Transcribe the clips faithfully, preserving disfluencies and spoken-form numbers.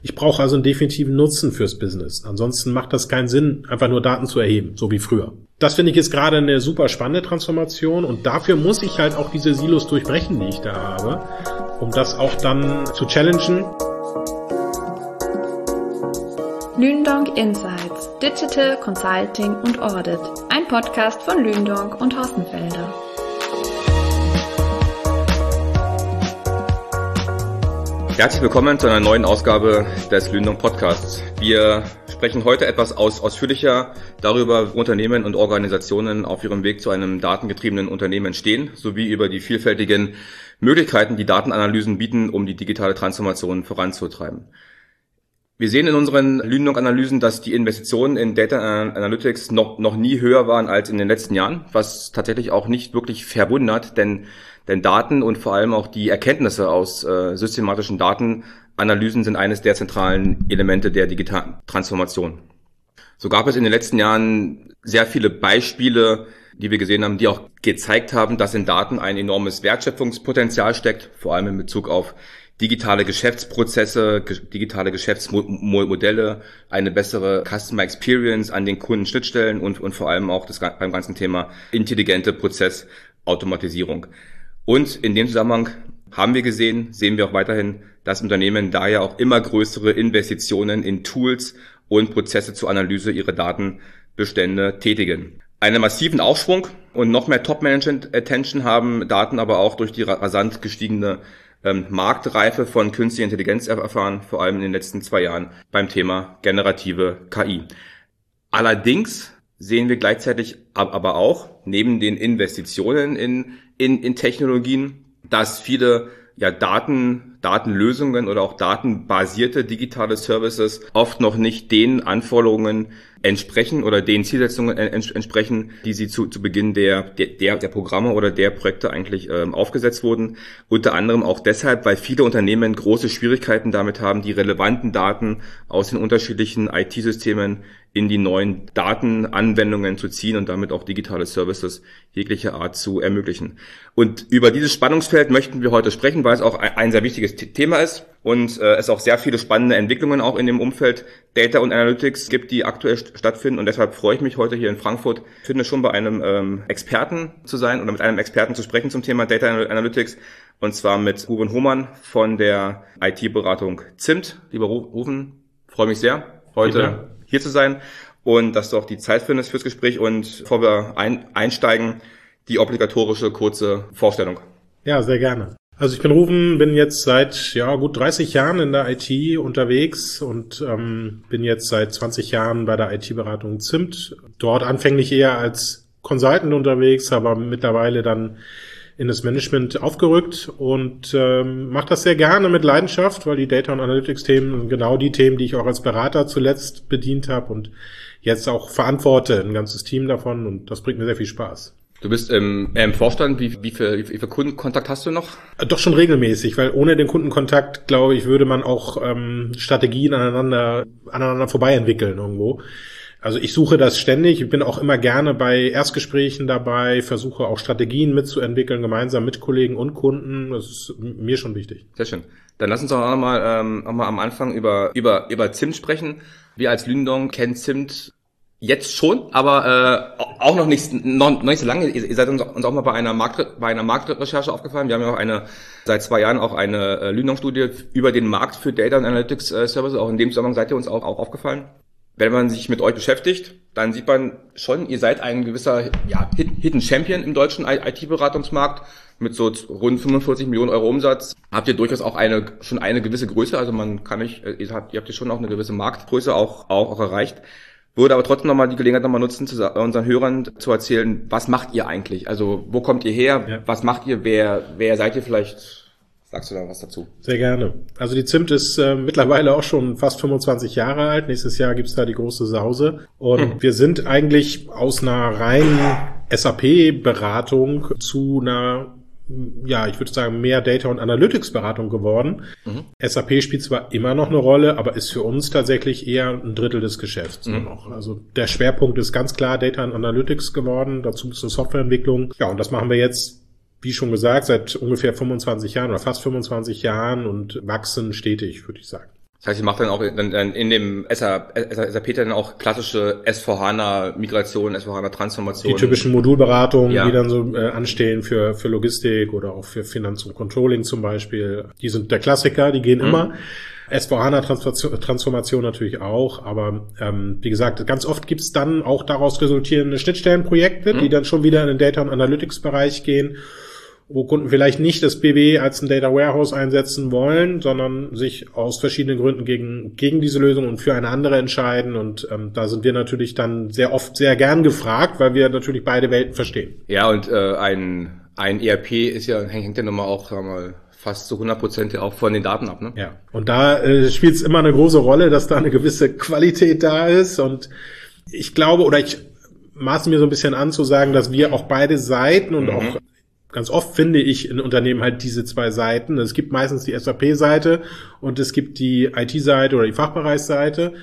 Ich brauche also einen definitiven Nutzen fürs Business. Ansonsten macht das keinen Sinn, einfach nur Daten zu erheben, so wie früher. Das finde ich ist gerade eine super spannende Transformation und dafür muss ich halt auch diese Silos durchbrechen, die ich da habe, um das auch dann zu challengen. Lündong Insights, Digital Consulting und Audit. Ein Podcast von Lündong und Hossenfelder. Herzlich willkommen zu einer neuen Ausgabe des Lündong Podcasts. Wir sprechen heute etwas aus, ausführlicher darüber, wie Unternehmen und Organisationen auf ihrem Weg zu einem datengetriebenen Unternehmen stehen, sowie über die vielfältigen Möglichkeiten, die Datenanalysen bieten, um die digitale Transformation voranzutreiben. Wir sehen in unseren Lündong-Analysen, dass die Investitionen in Data Analytics noch, noch nie höher waren als in den letzten Jahren, was tatsächlich auch nicht wirklich verwundert, denn Denn Daten und vor allem auch die Erkenntnisse aus äh, systematischen Datenanalysen sind eines der zentralen Elemente der digitalen Transformation. So gab es in den letzten Jahren sehr viele Beispiele, die wir gesehen haben, die auch gezeigt haben, dass in Daten ein enormes Wertschöpfungspotenzial steckt, vor allem in Bezug auf digitale Geschäftsprozesse, ge- digitale Geschäftsmodelle, eine bessere Customer Experience an den Kundenschnittstellen und, und vor allem auch das, beim ganzen Thema intelligente Prozessautomatisierung. Und in dem Zusammenhang haben wir gesehen, sehen wir auch weiterhin, dass Unternehmen daher auch immer größere Investitionen in Tools und Prozesse zur Analyse ihrer Datenbestände tätigen. Einen massiven Aufschwung und noch mehr Top-Management-Attention haben Daten aber auch durch die rasant gestiegene ähm, Marktreife von künstlicher Intelligenz erfahren, vor allem in den letzten zwei Jahren beim Thema generative K I. Allerdings sehen wir gleichzeitig aber auch, neben den Investitionen in, in, in Technologien, dass viele ja, Daten, Datenlösungen oder auch datenbasierte digitale Services oft noch nicht den Anforderungen entsprechen oder den Zielsetzungen entsprechen, die sie zu, zu Beginn der, der, der Programme oder der Projekte eigentlich ähm, aufgesetzt wurden. Unter anderem auch deshalb, weil viele Unternehmen große Schwierigkeiten damit haben, die relevanten Daten aus den unterschiedlichen I T-Systemen in die neuen Datenanwendungen zu ziehen und damit auch digitale Services jeglicher Art zu ermöglichen. Und über dieses Spannungsfeld möchten wir heute sprechen, weil es auch ein sehr wichtiges Thema ist und äh, es auch sehr viele spannende Entwicklungen auch in dem Umfeld Data und Analytics gibt, die aktuell st- stattfinden. Und deshalb freue ich mich heute hier in Frankfurt, finde schon bei einem ähm, Experten zu sein oder mit einem Experten zu sprechen zum Thema Data Analytics. Und zwar mit Ruben Hohmann von der I T-Beratung Zimt. Lieber Ruben, freue mich sehr, heute hier zu sein und dass du auch die Zeit findest fürs Gespräch. Und bevor wir ein, einsteigen, die obligatorische kurze Vorstellung. Ja, sehr gerne. Also ich bin Ruben, bin jetzt seit ja gut dreißig Jahren in der I T unterwegs und ähm, bin jetzt seit zwanzig Jahren bei der I T-Beratung Zimt. Dort anfänglich eher als Consultant unterwegs, aber mittlerweile dann in das Management aufgerückt und ähm, mache das sehr gerne mit Leidenschaft, weil die Data- und Analytics-Themen sind genau die Themen, die ich auch als Berater zuletzt bedient habe und jetzt auch verantworte, ein ganzes Team davon und das bringt mir sehr viel Spaß. Du bist im, im Vorstand, wie, wie viel, wie viel Kundenkontakt hast du noch? Doch schon regelmäßig, weil ohne den Kundenkontakt, glaube ich, würde man auch ähm, Strategien aneinander, aneinander vorbei entwickeln irgendwo. Also ich suche das ständig, ich bin auch immer gerne bei Erstgesprächen dabei, versuche auch Strategien mitzuentwickeln, gemeinsam mit Kollegen und Kunden. Das ist mir schon wichtig. Sehr schön. Dann lass uns auch nochmal ähm, noch mal am Anfang über, über, über Zimt sprechen. Wir als Lündong kennen Zimt jetzt schon, aber äh, auch noch nicht, noch, noch nicht so lange. Ihr, ihr seid uns, uns auch mal bei einer Markt, bei einer Marktrecherche aufgefallen. Wir haben ja auch eine seit zwei Jahren auch eine äh, Lündong-Studie über den Markt für Data und Analytics äh, Services. Auch in dem Zusammenhang seid ihr uns auch, auch aufgefallen. Wenn man sich mit euch beschäftigt, dann sieht man schon, ihr seid ein gewisser ja, Hidden Champion im deutschen I T-Beratungsmarkt mit so rund fünfundvierzig Millionen Euro Umsatz. Habt ihr durchaus auch eine schon eine gewisse Größe, also man kann nicht, ihr habt, ihr habt ja schon auch eine gewisse Marktgröße auch auch, auch erreicht. Würde aber trotzdem nochmal die Gelegenheit nochmal nutzen, zu unseren Hörern zu erzählen, was macht ihr eigentlich? Also wo kommt ihr her? Ja. Was macht ihr? Wer wer seid ihr vielleicht? Sagst du da was dazu? Sehr gerne. Also die Zimt ist äh, mittlerweile auch schon fast fünfundzwanzig Jahre alt. Nächstes Jahr gibt's da die große Sause. Und hm. wir sind eigentlich aus einer reinen S A P-Beratung zu einer, ja, ich würde sagen, mehr Data- und Analytics-Beratung geworden. Mhm. S A P spielt zwar immer noch eine Rolle, aber ist für uns tatsächlich eher ein Drittel des Geschäfts. Mhm. noch. Also der Schwerpunkt ist ganz klar Data und Analytics geworden. Dazu ist eine Softwareentwicklung. Ja, und das machen wir jetzt, wie schon gesagt, seit ungefähr fünfundzwanzig Jahren oder fast fünfundzwanzig Jahren und wachsen stetig, würde ich sagen. Das heißt, ihr macht dann auch dann, dann in dem S A P dann auch klassische S vier HANA Migration, S vier HANA Transformation. Die typischen Modulberatungen, ja. die dann so äh, anstehen für für Logistik oder auch für Finanz und Controlling zum Beispiel. Die sind der Klassiker, die gehen mhm. immer. S vier HANA Transformation natürlich auch, aber ähm, wie gesagt, ganz oft gibt's dann auch daraus resultierende Schnittstellenprojekte, mhm. die dann schon wieder in den Data- und Analytics-Bereich gehen, wo Kunden vielleicht nicht das B W als ein Data Warehouse einsetzen wollen, sondern sich aus verschiedenen Gründen gegen gegen diese Lösung und für eine andere entscheiden. Und ähm, da sind wir natürlich dann sehr oft sehr gern gefragt, weil wir natürlich beide Welten verstehen. Ja, und äh, ein ein E R P ist ja hängt ja nochmal auch, sagen wir mal, fast zu hundert Prozent auch von den Daten ab, ne? Ja. Und da äh, spielt es immer eine große Rolle, dass da eine gewisse Qualität da ist. Und ich glaube, oder ich maße mir so ein bisschen an zu sagen, dass wir auch beide Seiten und mhm. auch ganz oft finde ich in Unternehmen halt diese zwei Seiten. Es gibt meistens die S A P-Seite und es gibt die I T-Seite oder die Fachbereichsseite.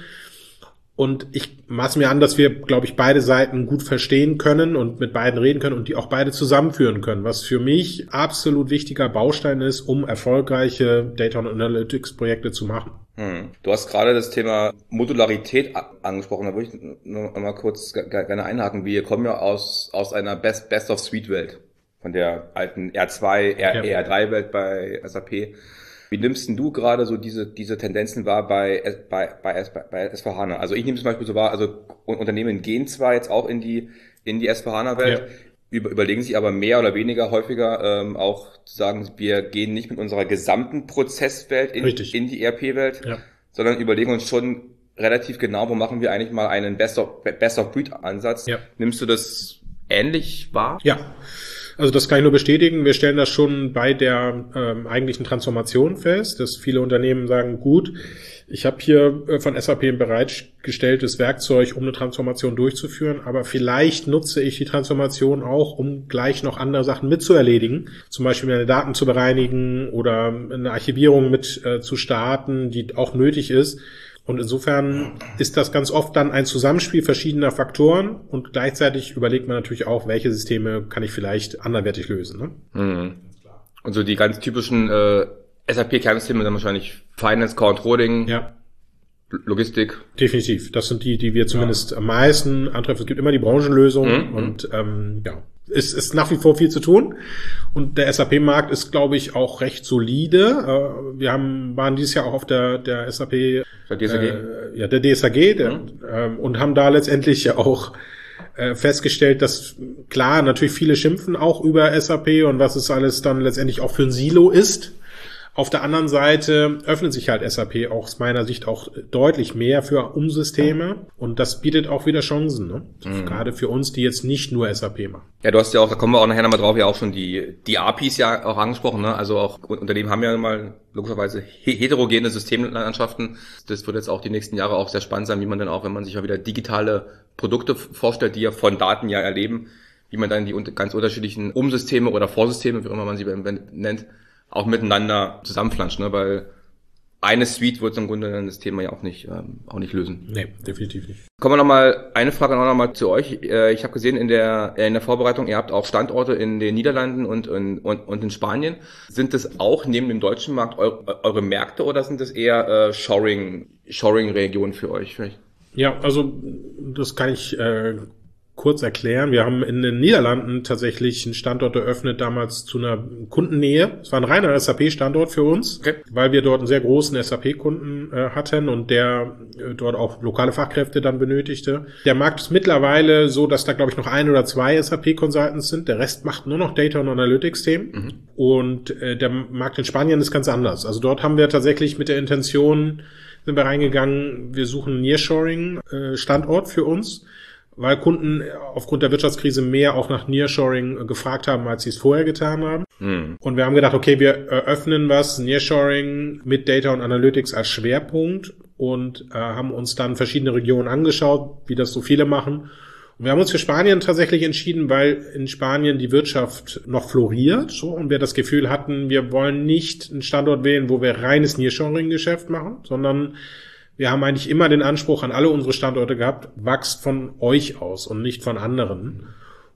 Und ich maße mir an, dass wir, glaube ich, beide Seiten gut verstehen können und mit beiden reden können und die auch beide zusammenführen können, was für mich absolut wichtiger Baustein ist, um erfolgreiche Data- und Analytics-Projekte zu machen. Hm. Du hast gerade das Thema Modularität angesprochen, da würde ich noch mal kurz gerne einhaken. Wir kommen ja aus aus einer Best, Best of Suite-Welt. Von der alten R zwei, R, ja. R drei Welt bei S A P. Wie nimmst denn du gerade so diese diese Tendenzen wahr bei bei bei, bei S vier HANA? Also ich nehme zum Beispiel so wahr, also Unternehmen gehen zwar jetzt auch in die in die S vier HANA Welt, ja. über, überlegen sich aber mehr oder weniger häufiger ähm, auch zu sagen, wir gehen nicht mit unserer gesamten Prozesswelt in, in die E R P-Welt, ja. sondern überlegen uns schon relativ genau, wo machen wir eigentlich mal einen Best of Best of Breed Ansatz. Ja. Nimmst du das ähnlich wahr? Ja. Also das kann ich nur bestätigen. Wir stellen das schon bei der ähm, eigentlichen Transformation fest, dass viele Unternehmen sagen, gut, ich habe hier äh, von S A P ein bereitgestelltes Werkzeug, um eine Transformation durchzuführen, aber vielleicht nutze ich die Transformation auch, um gleich noch andere Sachen mitzuerledigen, zum Beispiel meine Daten zu bereinigen oder eine Archivierung mit äh, zu starten, die auch nötig ist. Und insofern ist das ganz oft dann ein Zusammenspiel verschiedener Faktoren und gleichzeitig überlegt man natürlich auch, welche Systeme kann ich vielleicht anderweitig lösen. Ne? Mhm. Und so die ganz typischen äh, S A P-Kernsysteme sind wahrscheinlich Finance, Controlling, ja. Logistik. Definitiv. Das sind die, die wir zumindest ja. am meisten antreffen. Es gibt immer die Branchenlösung mhm. und ähm, ja, es ist nach wie vor viel zu tun. Und der S A P-Markt ist, glaube ich, auch recht solide. Wir haben, waren dieses Jahr auch auf der, der S A P, der D S A G, äh, ja, der D S A G, der, mhm. ähm, und haben da letztendlich auch äh, festgestellt, dass klar, natürlich viele schimpfen auch über S A P und was es alles dann letztendlich auch für ein Silo ist. Auf der anderen Seite öffnet sich halt S A P auch aus meiner Sicht auch deutlich mehr für Umsysteme und das bietet auch wieder Chancen, ne? Mhm. Gerade für uns, die jetzt nicht nur S A P machen. Ja, du hast ja auch, da kommen wir auch nachher nochmal drauf, ja auch schon die die A P Is ja auch angesprochen, ne? Also auch Unternehmen haben ja mal logischerweise heterogene Systemlandschaften. Das wird jetzt auch die nächsten Jahre auch sehr spannend sein, wie man dann auch, wenn man sich mal wieder digitale Produkte vorstellt, die ja von Daten ja erleben, wie man dann die ganz unterschiedlichen Umsysteme oder Vorsysteme, wie immer man sie nennt, auch miteinander zusammenflanscht, ne? Weil eine Suite wird im Grunde dann das Thema ja auch nicht ähm, auch nicht lösen. Nee, definitiv nicht. Kommen wir nochmal, eine Frage noch mal zu euch. Äh, ich habe gesehen in der in der Vorbereitung, ihr habt auch Standorte in den Niederlanden und in, und, und in Spanien. Sind das auch neben dem deutschen Markt eu, eure Märkte oder sind das eher äh, Shoring, Shoring-Regionen für euch vielleicht? Ja, also das kann ich äh, kurz erklären. Wir haben in den Niederlanden tatsächlich einen Standort eröffnet, damals zu einer Kundennähe. Es war ein reiner S A P-Standort für uns, okay. weil wir dort einen sehr großen S A P-Kunden äh, hatten und der äh, dort auch lokale Fachkräfte dann benötigte. Der Markt ist mittlerweile so, dass da, glaube ich, noch ein oder zwei S A P-Consultants sind. Der Rest macht nur noch Data- und Analytics-Themen. Mhm. Und äh, der Markt in Spanien ist ganz anders. Also dort haben wir tatsächlich mit der Intention, sind wir reingegangen, wir suchen einen Nearshoring-Standort für uns, weil Kunden aufgrund der Wirtschaftskrise mehr auch nach Nearshoring gefragt haben, als sie es vorher getan haben. Hm. Und wir haben gedacht, okay, wir eröffnen was, Nearshoring mit Data und Analytics als Schwerpunkt und äh, haben uns dann verschiedene Regionen angeschaut, wie das so viele machen. Und wir haben uns für Spanien tatsächlich entschieden, weil in Spanien die Wirtschaft noch floriert, so, und wir das Gefühl hatten, wir wollen nicht einen Standort wählen, wo wir reines Nearshoring-Geschäft machen, sondern wir haben eigentlich immer den Anspruch an alle unsere Standorte gehabt, wachst von euch aus und nicht von anderen.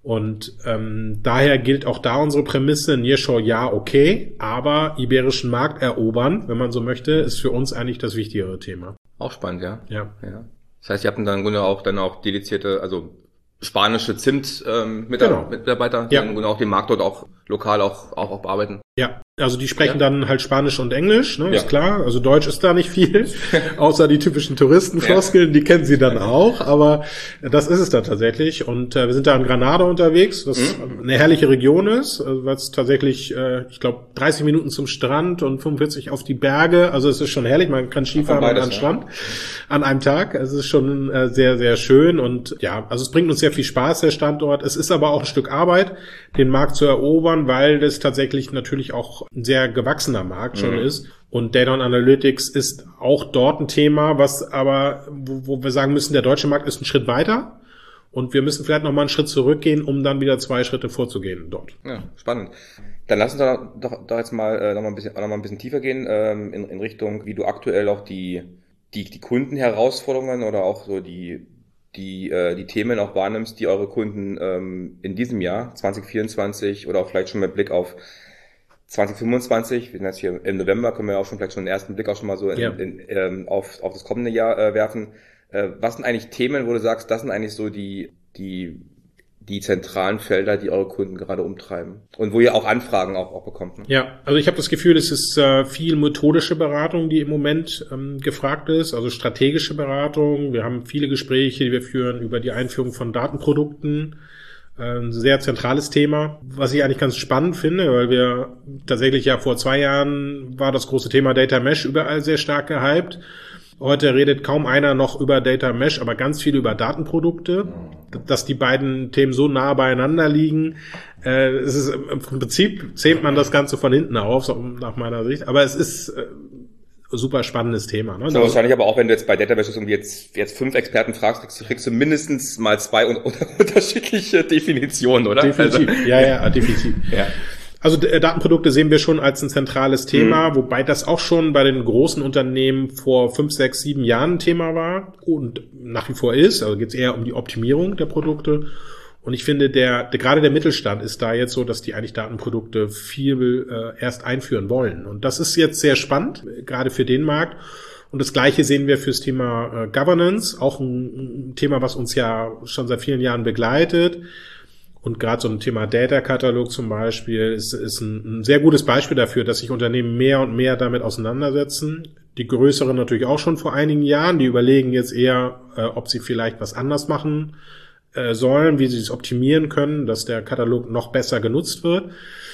Und ähm, daher gilt auch da unsere Prämisse, Nearshore ja, okay, aber iberischen Markt erobern, wenn man so möchte, ist für uns eigentlich das wichtigere Thema. Auch spannend, ja. Ja. ja. Das heißt, ihr habt dann im Grunde auch dann auch dedizierte, also spanische Zimt ähm, Mitarbeiter, genau. Mitarbeiter die ja. im Grunde auch den Markt dort auch lokal auch, auch, auch bearbeiten. Ja, also die sprechen ja. dann halt Spanisch und Englisch, ne, ja. ist klar. Also Deutsch ist da nicht viel, außer die typischen Touristenfloskeln, ja. die kennen sie dann auch, aber das ist es dann tatsächlich. Und äh, wir sind da in Granada unterwegs, was mhm. eine herrliche Region ist, also, weil es tatsächlich, äh, ich glaube, dreißig Minuten zum Strand und fünfundvierzig auf die Berge. Also es ist schon herrlich, man kann Skifahren an den Strand an einem Tag. Es ist schon äh, sehr, sehr schön und ja, also es bringt uns sehr viel Spaß, der Standort. Es ist aber auch ein Stück Arbeit, den Markt zu erobern, weil das tatsächlich natürlich auch ein sehr gewachsener Markt schon mhm. ist. Und Data und Analytics ist auch dort ein Thema, was aber, wo, wo wir sagen müssen, der deutsche Markt ist ein Schritt weiter. Und wir müssen vielleicht noch mal einen Schritt zurückgehen, um dann wieder zwei Schritte vorzugehen dort. Ja, spannend. Dann lass uns doch, doch, doch jetzt mal äh, noch mal ein bisschen, noch mal ein bisschen tiefer gehen ähm, in, in Richtung, wie du aktuell auch die die die Kundenherausforderungen oder auch so die die äh, die Themen auch wahrnimmst, die eure Kunden ähm, in diesem Jahr zwanzig vierundzwanzig oder auch vielleicht schon mit Blick auf zwanzig fünfundzwanzig, wir sind jetzt hier im November, können wir auch schon vielleicht schon einen ersten Blick auch schon mal so in, ja. in, ähm, auf auf das kommende Jahr äh, werfen. Äh, was sind eigentlich Themen, wo du sagst, das sind eigentlich so die die die zentralen Felder, die eure Kunden gerade umtreiben und wo ihr auch Anfragen auch, auch bekommt? Ne? Ja, also ich habe das Gefühl, es ist äh, viel methodische Beratung, die im Moment ähm, gefragt ist, also strategische Beratung. Wir haben viele Gespräche, die wir führen über die Einführung von Datenprodukten. Ein sehr zentrales Thema, was ich eigentlich ganz spannend finde, weil wir tatsächlich ja vor zwei Jahren war das große Thema Data Mesh überall sehr stark gehypt. Heute redet kaum einer noch über Data Mesh, aber ganz viel über Datenprodukte, dass die beiden Themen so nah beieinander liegen. Äh, es ist im Prinzip zählt man das Ganze von hinten auf, so nach meiner Sicht, aber es ist äh, super spannendes Thema. Ne? So, also, wahrscheinlich aber auch, wenn du jetzt bei Data Mesh irgendwie jetzt, jetzt fünf Experten fragst, kriegst, kriegst du mindestens mal zwei un- unterschiedliche Definitionen, oder? Definitiv, also, ja, ja, definitiv. Ja. Also äh, Datenprodukte sehen wir schon als ein zentrales Thema, mhm. wobei das auch schon bei den großen Unternehmen vor fünf, sechs, sieben Jahren ein Thema war und nach wie vor ist. Also geht es eher um die Optimierung der Produkte. Und ich finde, der, der gerade der Mittelstand ist da jetzt so, dass die eigentlich Datenprodukte viel äh, erst einführen wollen. Und das ist jetzt sehr spannend, gerade für den Markt. Und das Gleiche sehen wir fürs Thema äh, Governance, auch ein, ein Thema, was uns ja schon seit vielen Jahren begleitet. Und gerade so ein Thema Data-Katalog zum Beispiel ist, ist ein, ein sehr gutes Beispiel dafür, dass sich Unternehmen mehr und mehr damit auseinandersetzen. Die größeren natürlich auch schon vor einigen Jahren, die überlegen jetzt eher, äh, ob sie vielleicht was anders machen sollen, wie sie es optimieren können, dass der Katalog noch besser genutzt wird.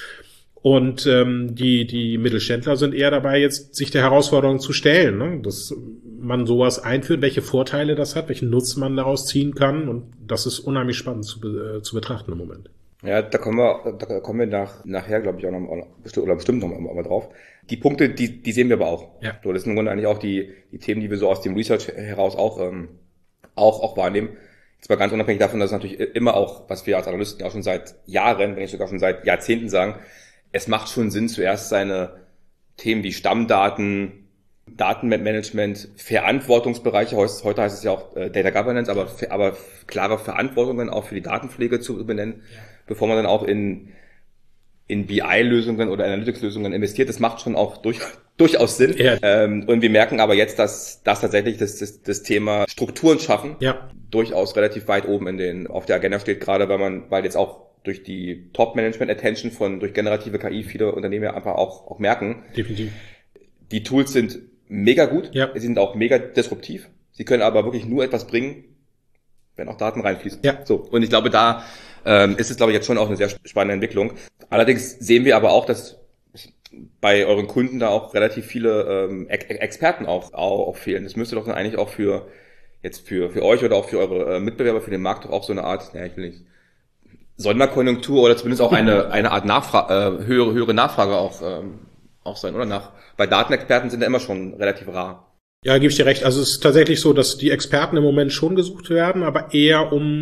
Und ähm, die die Mittelständler sind eher dabei, jetzt sich der Herausforderung zu stellen, ne? Dass man sowas einführt, welche Vorteile das hat, welchen Nutzen man daraus ziehen kann. Und das ist unheimlich spannend zu, äh, zu betrachten im Moment. Ja, da kommen wir, da kommen wir nach, nachher, glaube ich, auch noch, oder bestimmt noch mal drauf. Die Punkte, die, die sehen wir aber auch. Ja. So, das sind im Grunde eigentlich auch die, die Themen, die wir so aus dem Research heraus auch, ähm, auch, auch wahrnehmen. Jetzt mal ganz unabhängig davon, dass es natürlich immer auch, was wir als Analysten auch schon seit Jahren, wenn nicht sogar schon seit Jahrzehnten sagen, es macht schon Sinn, zuerst seine Themen wie Stammdaten, Datenmanagement, Verantwortungsbereiche, heute heißt es ja auch äh, Data Governance, aber, aber klare Verantwortungen auch für die Datenpflege zu benennen, ja. bevor man dann auch in, in B I-Lösungen oder Analytics-Lösungen investiert. Das macht schon auch durch, durchaus Sinn. Ja. Ähm, und wir merken aber jetzt, dass, dass tatsächlich das, das, das Thema Strukturen schaffen ja. durchaus relativ weit oben in den, auf der Agenda steht, gerade weil man, weil jetzt auch durch die Top-Management-Attention von, durch generative K I viele Unternehmen ja einfach auch, auch merken. Definitiv. Die Tools sind mega gut. Ja. Sie sind auch mega disruptiv. Sie können aber wirklich nur etwas bringen, wenn auch Daten reinfließen. Ja. So. Und ich glaube, da, ähm, ist es, glaube ich, jetzt schon auch eine sehr spannende Entwicklung. Allerdings sehen wir aber auch, dass bei euren Kunden da auch relativ viele, ähm, Experten auch, auch, auch fehlen. Das müsste doch dann eigentlich auch für, jetzt für, für euch oder auch für eure äh, Mitbewerber, für den Markt doch auch so eine Art, ja, ich will nicht, Sonderkonjunktur oder zumindest auch eine, eine Art Nachfrage, äh, höhere, höhere Nachfrage auch, ähm, auch sein, oder? Nach, bei Datenexperten sind ja immer schon relativ rar. Ja, gebe ich dir recht. Also es ist tatsächlich so, dass die Experten im Moment schon gesucht werden, aber eher um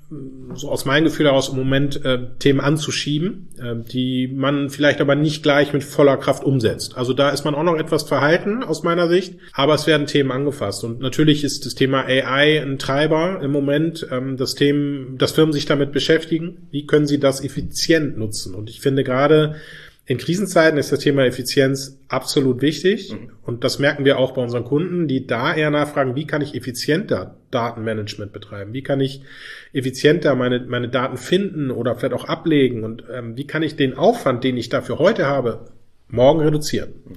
so aus meinem Gefühl heraus im Moment äh, Themen anzuschieben, äh, die man vielleicht aber nicht gleich mit voller Kraft umsetzt. Also da ist man auch noch etwas verhalten aus meiner Sicht, aber es werden Themen angefasst. Und natürlich ist das Thema A I ein Treiber im Moment, ähm, das Themen, dass Firmen sich damit beschäftigen, wie können sie das effizient nutzen. Und ich finde gerade in Krisenzeiten ist das Thema Effizienz absolut wichtig. Mhm. Und das merken wir auch bei unseren Kunden, die da eher nachfragen, wie kann ich effizienter Datenmanagement betreiben? Wie kann ich effizienter meine, meine Daten finden oder vielleicht auch ablegen? Und ähm, wie kann ich den Aufwand, den ich dafür heute habe, morgen reduzieren? Mhm.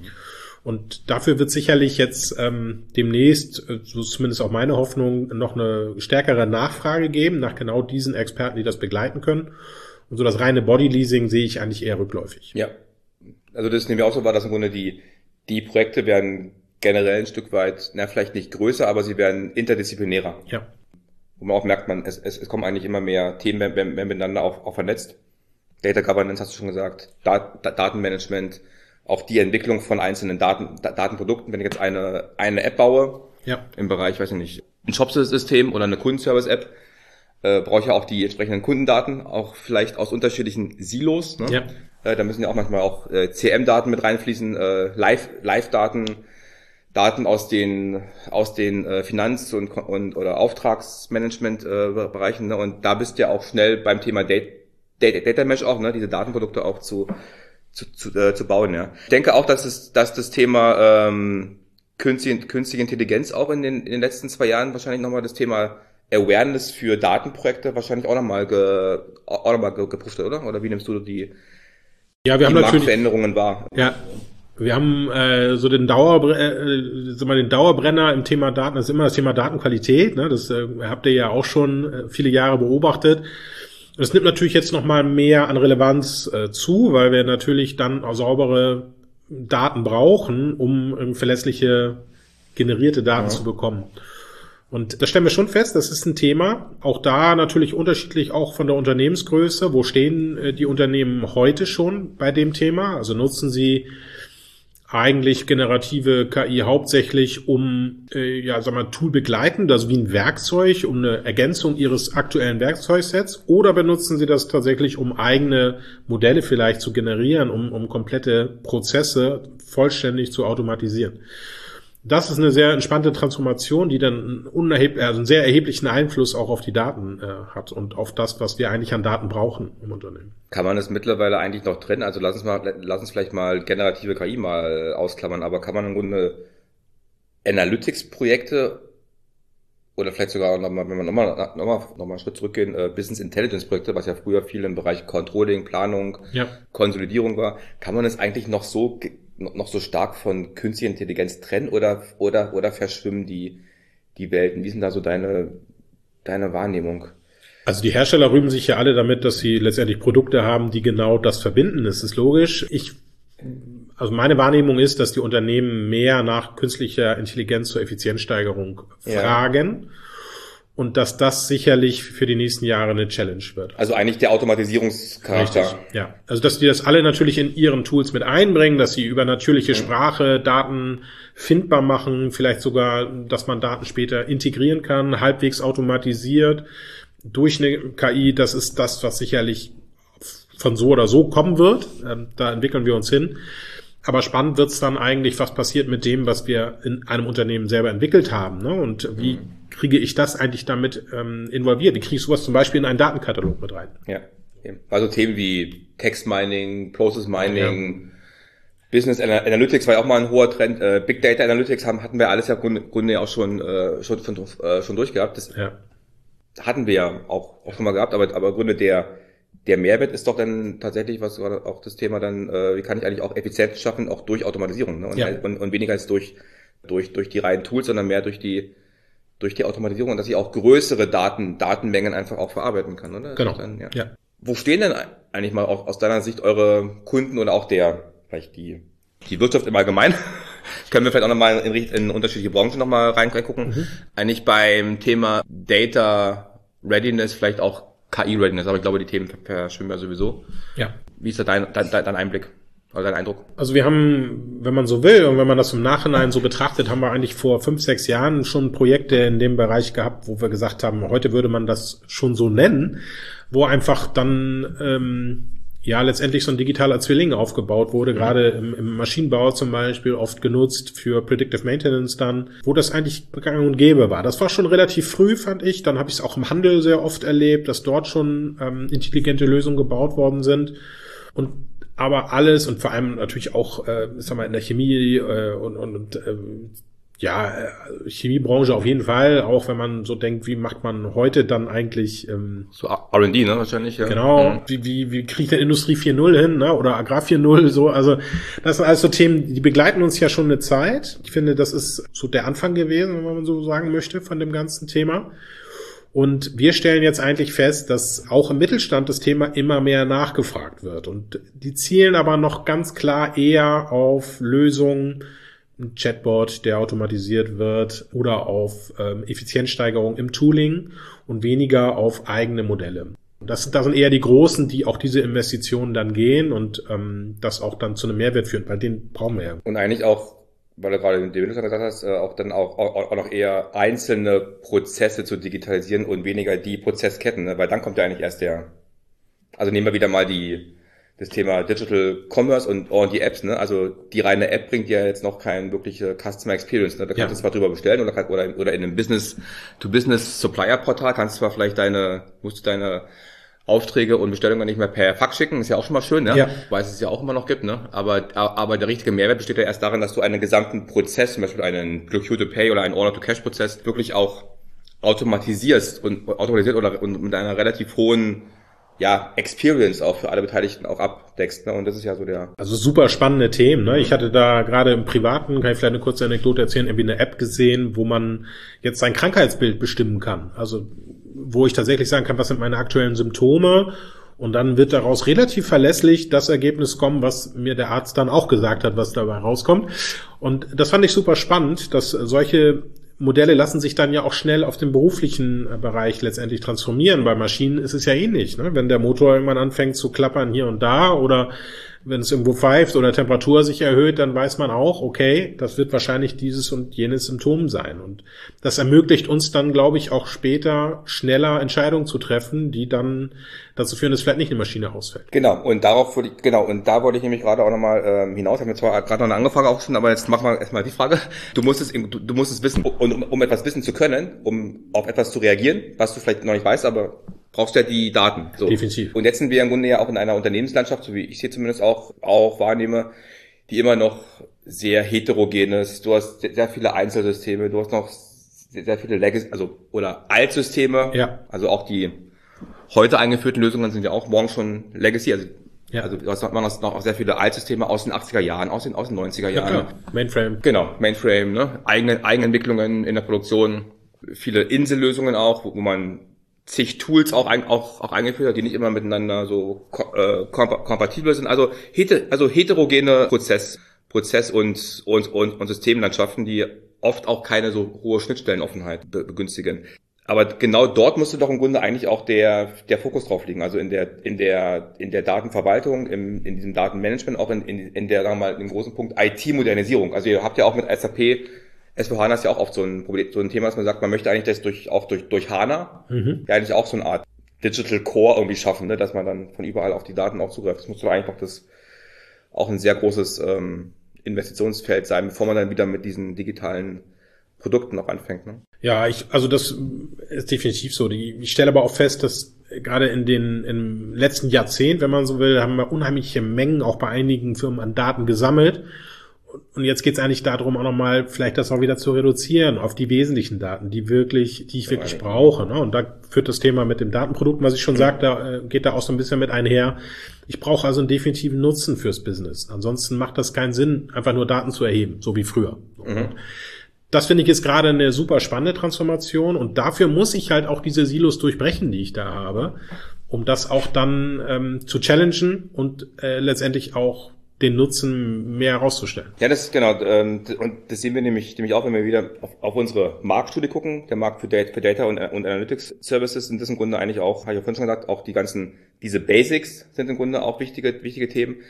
Und dafür wird sicherlich jetzt ähm, demnächst, so ist zumindest auch meine Hoffnung, noch eine stärkere Nachfrage geben nach genau diesen Experten, die das begleiten können. Und so das reine Bodyleasing sehe ich eigentlich eher rückläufig. Ja, also das nehmen wir auch so wahr, dass im Grunde die die Projekte werden generell ein Stück weit, na vielleicht nicht größer, aber sie werden interdisziplinärer. Ja. Wo man auch merkt, man es, es, es kommen eigentlich immer mehr Themen, wenn, wenn, wenn miteinander auch, auch vernetzt. Data Governance hast du schon gesagt, Dat, Datenmanagement, auch die Entwicklung von einzelnen Daten, Datenprodukten. Wenn ich jetzt eine eine App baue, ja, im Bereich, weiß ich nicht, ein Shop-System oder eine Kundenservice-App, Äh, brauche ich ja auch die entsprechenden Kundendaten, auch vielleicht aus unterschiedlichen Silos. Ne? Ja. Äh, da müssen ja auch manchmal auch äh, C M-Daten mit reinfließen, äh, Live, Live-Daten, Daten aus den aus den äh, Finanz- und, und oder Auftragsmanagement-Bereichen. Äh, ne? Und da bist du ja auch schnell beim Thema Data, Data, Data Mesh auch, ne? Diese Datenprodukte auch zu zu, zu, äh, zu bauen. Ja. Ich denke auch, dass es dass das Thema ähm, künstliche, künstliche Intelligenz auch in den in den letzten zwei Jahren wahrscheinlich nochmal das Thema Awareness für Datenprojekte wahrscheinlich auch nochmal ge, auch noch mal gepusht, oder? Oder wie nimmst du die, ja, wir die haben natürlich Marktveränderungen wahr? Ja, wir haben äh, so den Dauerbrenner, äh, sag mal, den Dauerbrenner im Thema Daten, das ist immer das Thema Datenqualität, ne? Das äh, habt ihr ja auch schon äh, viele Jahre beobachtet. Das nimmt natürlich jetzt nochmal mehr an Relevanz äh, zu, weil wir natürlich dann auch saubere Daten brauchen, um ähm, verlässliche generierte Daten ja. zu bekommen. Und das stellen wir schon fest, das ist ein Thema. Auch da natürlich unterschiedlich auch von der Unternehmensgröße. Wo stehen äh, die Unternehmen heute schon bei dem Thema? Also nutzen sie eigentlich generative K I hauptsächlich um, äh, ja, sag mal, Tool begleitend, also wie ein Werkzeug, um eine Ergänzung ihres aktuellen Werkzeugsets? Oder benutzen sie das tatsächlich, um eigene Modelle vielleicht zu generieren, um, um komplette Prozesse vollständig zu automatisieren? Das ist eine sehr entspannte Transformation, die dann einen, unerheb- also einen sehr erheblichen Einfluss auch auf die Daten äh, hat und auf das, was wir eigentlich an Daten brauchen im Unternehmen. Kann man es mittlerweile eigentlich noch trennen? Also lass uns mal, lass uns vielleicht mal generative K I mal ausklammern, aber kann man im Grunde Analytics-Projekte oder vielleicht sogar nochmal, wenn wir nochmal noch mal, noch mal einen Schritt zurückgehen, äh, Business Intelligence-Projekte, was ja früher viel im Bereich Controlling, Planung, ja. Konsolidierung war, kann man es eigentlich noch so noch so stark von künstlicher Intelligenz trennen oder oder oder verschwimmen die die Welten? Wie sind da so deine deine Wahrnehmung? Also die Hersteller rühmen sich ja alle damit, dass sie letztendlich Produkte haben, die genau das verbinden. Das ist logisch. Ich also meine Wahrnehmung ist, dass die Unternehmen mehr nach künstlicher Intelligenz zur Effizienzsteigerung fragen. Ja. Und dass das sicherlich für die nächsten Jahre eine Challenge wird. Also eigentlich der Automatisierungscharakter. Richtig, ja. Also dass die das alle natürlich in ihren Tools mit einbringen, dass sie über natürliche Sprache Daten findbar machen, vielleicht sogar, dass man Daten später integrieren kann, halbwegs automatisiert durch eine K I. Das ist das, was sicherlich von so oder so kommen wird. Da entwickeln wir uns hin. Aber spannend wird's dann eigentlich, was passiert mit dem, was wir in einem Unternehmen selber entwickelt haben, ne? Und wie kriege ich das eigentlich damit ähm, involviert? Wie kriege ich sowas zum Beispiel in einen Datenkatalog mit rein? Ja, also Themen wie Text Mining, Process Mining, ja. Business Analytics war ja auch mal ein hoher Trend. Äh, Big Data Analytics haben, hatten wir alles ja im Grunde auch schon äh, schon, schon, äh, schon durchgehabt. Das ja. hatten wir ja auch, auch schon mal gehabt, aber aber im Grunde der Der Mehrwert ist doch dann tatsächlich, was war auch das Thema dann, äh, wie kann ich eigentlich auch Effizienz schaffen, auch durch Automatisierung, ne? Und, ja. und, und weniger als durch durch durch die reinen Tools, sondern mehr durch die durch die Automatisierung und dass ich auch größere Daten Datenmengen einfach auch verarbeiten kann, oder? Genau. Dann, ja. ja. Wo stehen denn eigentlich mal auch aus deiner Sicht eure Kunden oder auch der vielleicht die die Wirtschaft im Allgemeinen? Können wir vielleicht auch nochmal in, in unterschiedliche Branchen nochmal reingucken? Mhm. Eigentlich beim Thema Data Readiness vielleicht auch K I-Readiness, aber ich glaube, die Themen verschwimmen ja sowieso. Ja. Wie ist da dein, dein, dein Einblick? Also dein Eindruck? Also wir haben, wenn man so will und wenn man das im Nachhinein so betrachtet, haben wir eigentlich vor fünf, sechs Jahren schon Projekte in dem Bereich gehabt, wo wir gesagt haben, heute würde man das schon so nennen, wo einfach dann ähm, ja letztendlich so ein digitaler Zwilling aufgebaut wurde, mhm. gerade im, im Maschinenbau zum Beispiel oft genutzt für Predictive Maintenance dann, wo das eigentlich gang und gäbe war. Das war schon relativ früh, fand ich. Dann habe ich es auch im Handel sehr oft erlebt, dass dort schon ähm, intelligente Lösungen gebaut worden sind. Und aber alles und vor allem natürlich auch, äh, sag mal, in der Chemie äh, und, und, und äh, ja, Chemiebranche auf jeden Fall, auch wenn man so denkt, wie macht man heute dann eigentlich ähm, so R und D, ne, wahrscheinlich, ja. Genau, mhm. wie, wie, wie kriegt denn Industrie vier Punkt null hin, ne? Oder Agrar vier Punkt null, so, also das sind alles so Themen, die begleiten uns ja schon eine Zeit. Ich finde, das ist so der Anfang gewesen, wenn man so sagen möchte, von dem ganzen Thema. Und wir stellen jetzt eigentlich fest, dass auch im Mittelstand das Thema immer mehr nachgefragt wird. Und die zielen aber noch ganz klar eher auf Lösungen, ein Chatbot, der automatisiert wird, oder auf ähm, Effizienzsteigerung im Tooling und weniger auf eigene Modelle. Das, das sind eher die Großen, die auch diese Investitionen dann gehen und ähm, das auch dann zu einem Mehrwert führen. Bei denen brauchen wir ja. Und eigentlich auch, weil du gerade den Windows gesagt hast, auch dann auch, auch, auch noch eher einzelne Prozesse zu digitalisieren und weniger die Prozessketten, ne? Weil dann kommt ja eigentlich erst der, also nehmen wir wieder mal die das Thema Digital Commerce und, und die Apps, ne? Also die reine App bringt ja jetzt noch keine wirkliche Customer Experience, ne? Da kannst ja. du zwar drüber bestellen oder, oder, oder in einem Business-to-Business-Supplier-Portal kannst du zwar vielleicht deine, musst du deine Aufträge und Bestellungen nicht mehr per Fax schicken, ist ja auch schon mal schön, ne? Ja. Weil es es ja auch immer noch gibt, ne? Aber, aber der richtige Mehrwert besteht ja erst darin, dass du einen gesamten Prozess, zum Beispiel einen Procure-to-Pay oder einen Order-to-Cash-Prozess wirklich auch automatisierst und automatisiert oder und mit einer relativ hohen ja, Experience auch für alle Beteiligten auch abdeckst, ne? Und das ist ja so der... Also super spannende Themen, ne? Ich hatte da gerade im Privaten, kann ich vielleicht eine kurze Anekdote erzählen, irgendwie eine App gesehen, wo man jetzt sein Krankheitsbild bestimmen kann. Also, wo ich tatsächlich sagen kann, was sind meine aktuellen Symptome? Und dann wird daraus relativ verlässlich das Ergebnis kommen, was mir der Arzt dann auch gesagt hat, was dabei rauskommt. Und das fand ich super spannend, dass solche Modelle lassen sich dann ja auch schnell auf den beruflichen Bereich letztendlich transformieren. Bei Maschinen ist es ja ähnlich, ne? Wenn der Motor irgendwann anfängt zu klappern hier und da oder wenn es irgendwo pfeift oder Temperatur sich erhöht, dann weiß man auch, okay, das wird wahrscheinlich dieses und jenes Symptom sein. Und das ermöglicht uns dann, glaube ich, auch später schneller Entscheidungen zu treffen, die dann dazu führen, dass vielleicht nicht eine Maschine ausfällt. Genau, und darauf wollte ich, genau, und da wollte ich nämlich gerade auch nochmal ähm, hinaus. Haben wir zwar gerade noch eine Angefrage auch schon, aber jetzt machen wir erstmal die Frage. Du musst es, du, du musst es wissen. Und um, um etwas wissen zu können, um auf etwas zu reagieren, was du vielleicht noch nicht weißt, aber brauchst du ja die Daten. So. Definitiv. Und jetzt sind wir im Grunde ja auch in einer Unternehmenslandschaft, so wie ich sie zumindest auch, auch wahrnehme, die immer noch sehr heterogen ist. Du hast sehr viele Einzelsysteme, du hast noch sehr viele Legacy, also, oder Altsysteme. Ja. Also auch die heute eingeführten Lösungen sind ja auch morgen schon Legacy. Also, ja. also du hast noch, noch sehr viele Altsysteme aus den achtziger Jahren, aus den, aus den neunziger Jahren. Ja, klar. Mainframe. Genau, Mainframe, ne? Eigene, Eigenentwicklungen in der Produktion. Viele Insellösungen auch, wo man zig Tools auch, auch, auch eingeführt hat, die nicht immer miteinander so äh, kompatibel sind. Also, heter, also heterogene Prozess, Prozess und, und, und, und Systemlandschaften, die oft auch keine so hohe Schnittstellenoffenheit be- begünstigen. Aber genau dort musste doch im Grunde eigentlich auch der, der Fokus drauf liegen. Also in der, in der, in der Datenverwaltung, im, in diesem Datenmanagement, auch in, in, in der, sagen wir mal, im großen Punkt I T-Modernisierung. Also ihr habt ja auch mit S A P, S vier HANA ist ja auch oft so ein Problem, so ein Thema, dass man sagt, man möchte eigentlich das durch, auch durch, durch HANA, mhm. ja eigentlich auch so eine Art Digital Core irgendwie schaffen, ne, dass man dann von überall auf die Daten auch zugreift. Das muss doch eigentlich noch das, auch ein sehr großes, ähm, Investitionsfeld sein, bevor man dann wieder mit diesen digitalen Produkten auch anfängt, ne? Ja, ich, also das ist definitiv so. Die, ich stelle aber auch fest, dass gerade in den, im letzten Jahrzehnt, wenn man so will, haben wir unheimliche Mengen auch bei einigen Firmen an Daten gesammelt. Und jetzt geht es eigentlich darum, auch nochmal vielleicht das auch wieder zu reduzieren auf die wesentlichen Daten, die wirklich, die ich wirklich brauche, ne? Und da führt das Thema mit dem Datenprodukt, was ich schon sagte, da geht da auch so ein bisschen mit einher. Ich brauche also einen definitiven Nutzen fürs Business. Ansonsten macht das keinen Sinn, einfach nur Daten zu erheben, so wie früher. Mhm. Das finde ich ist gerade eine super spannende Transformation und dafür muss ich halt auch diese Silos durchbrechen, die ich da habe, um das auch dann ähm, zu challengen und äh, letztendlich auch den Nutzen mehr herauszustellen. Ja, das genau. Und das sehen wir nämlich, nämlich auch, wenn wir wieder auf, auf unsere Marktstudie gucken. Der Markt für Data, für Data und, und Analytics Services sind das im Grunde eigentlich auch, habe ich ja vorhin schon gesagt, auch die ganzen, diese Basics sind im Grunde auch wichtige, wichtige Themen.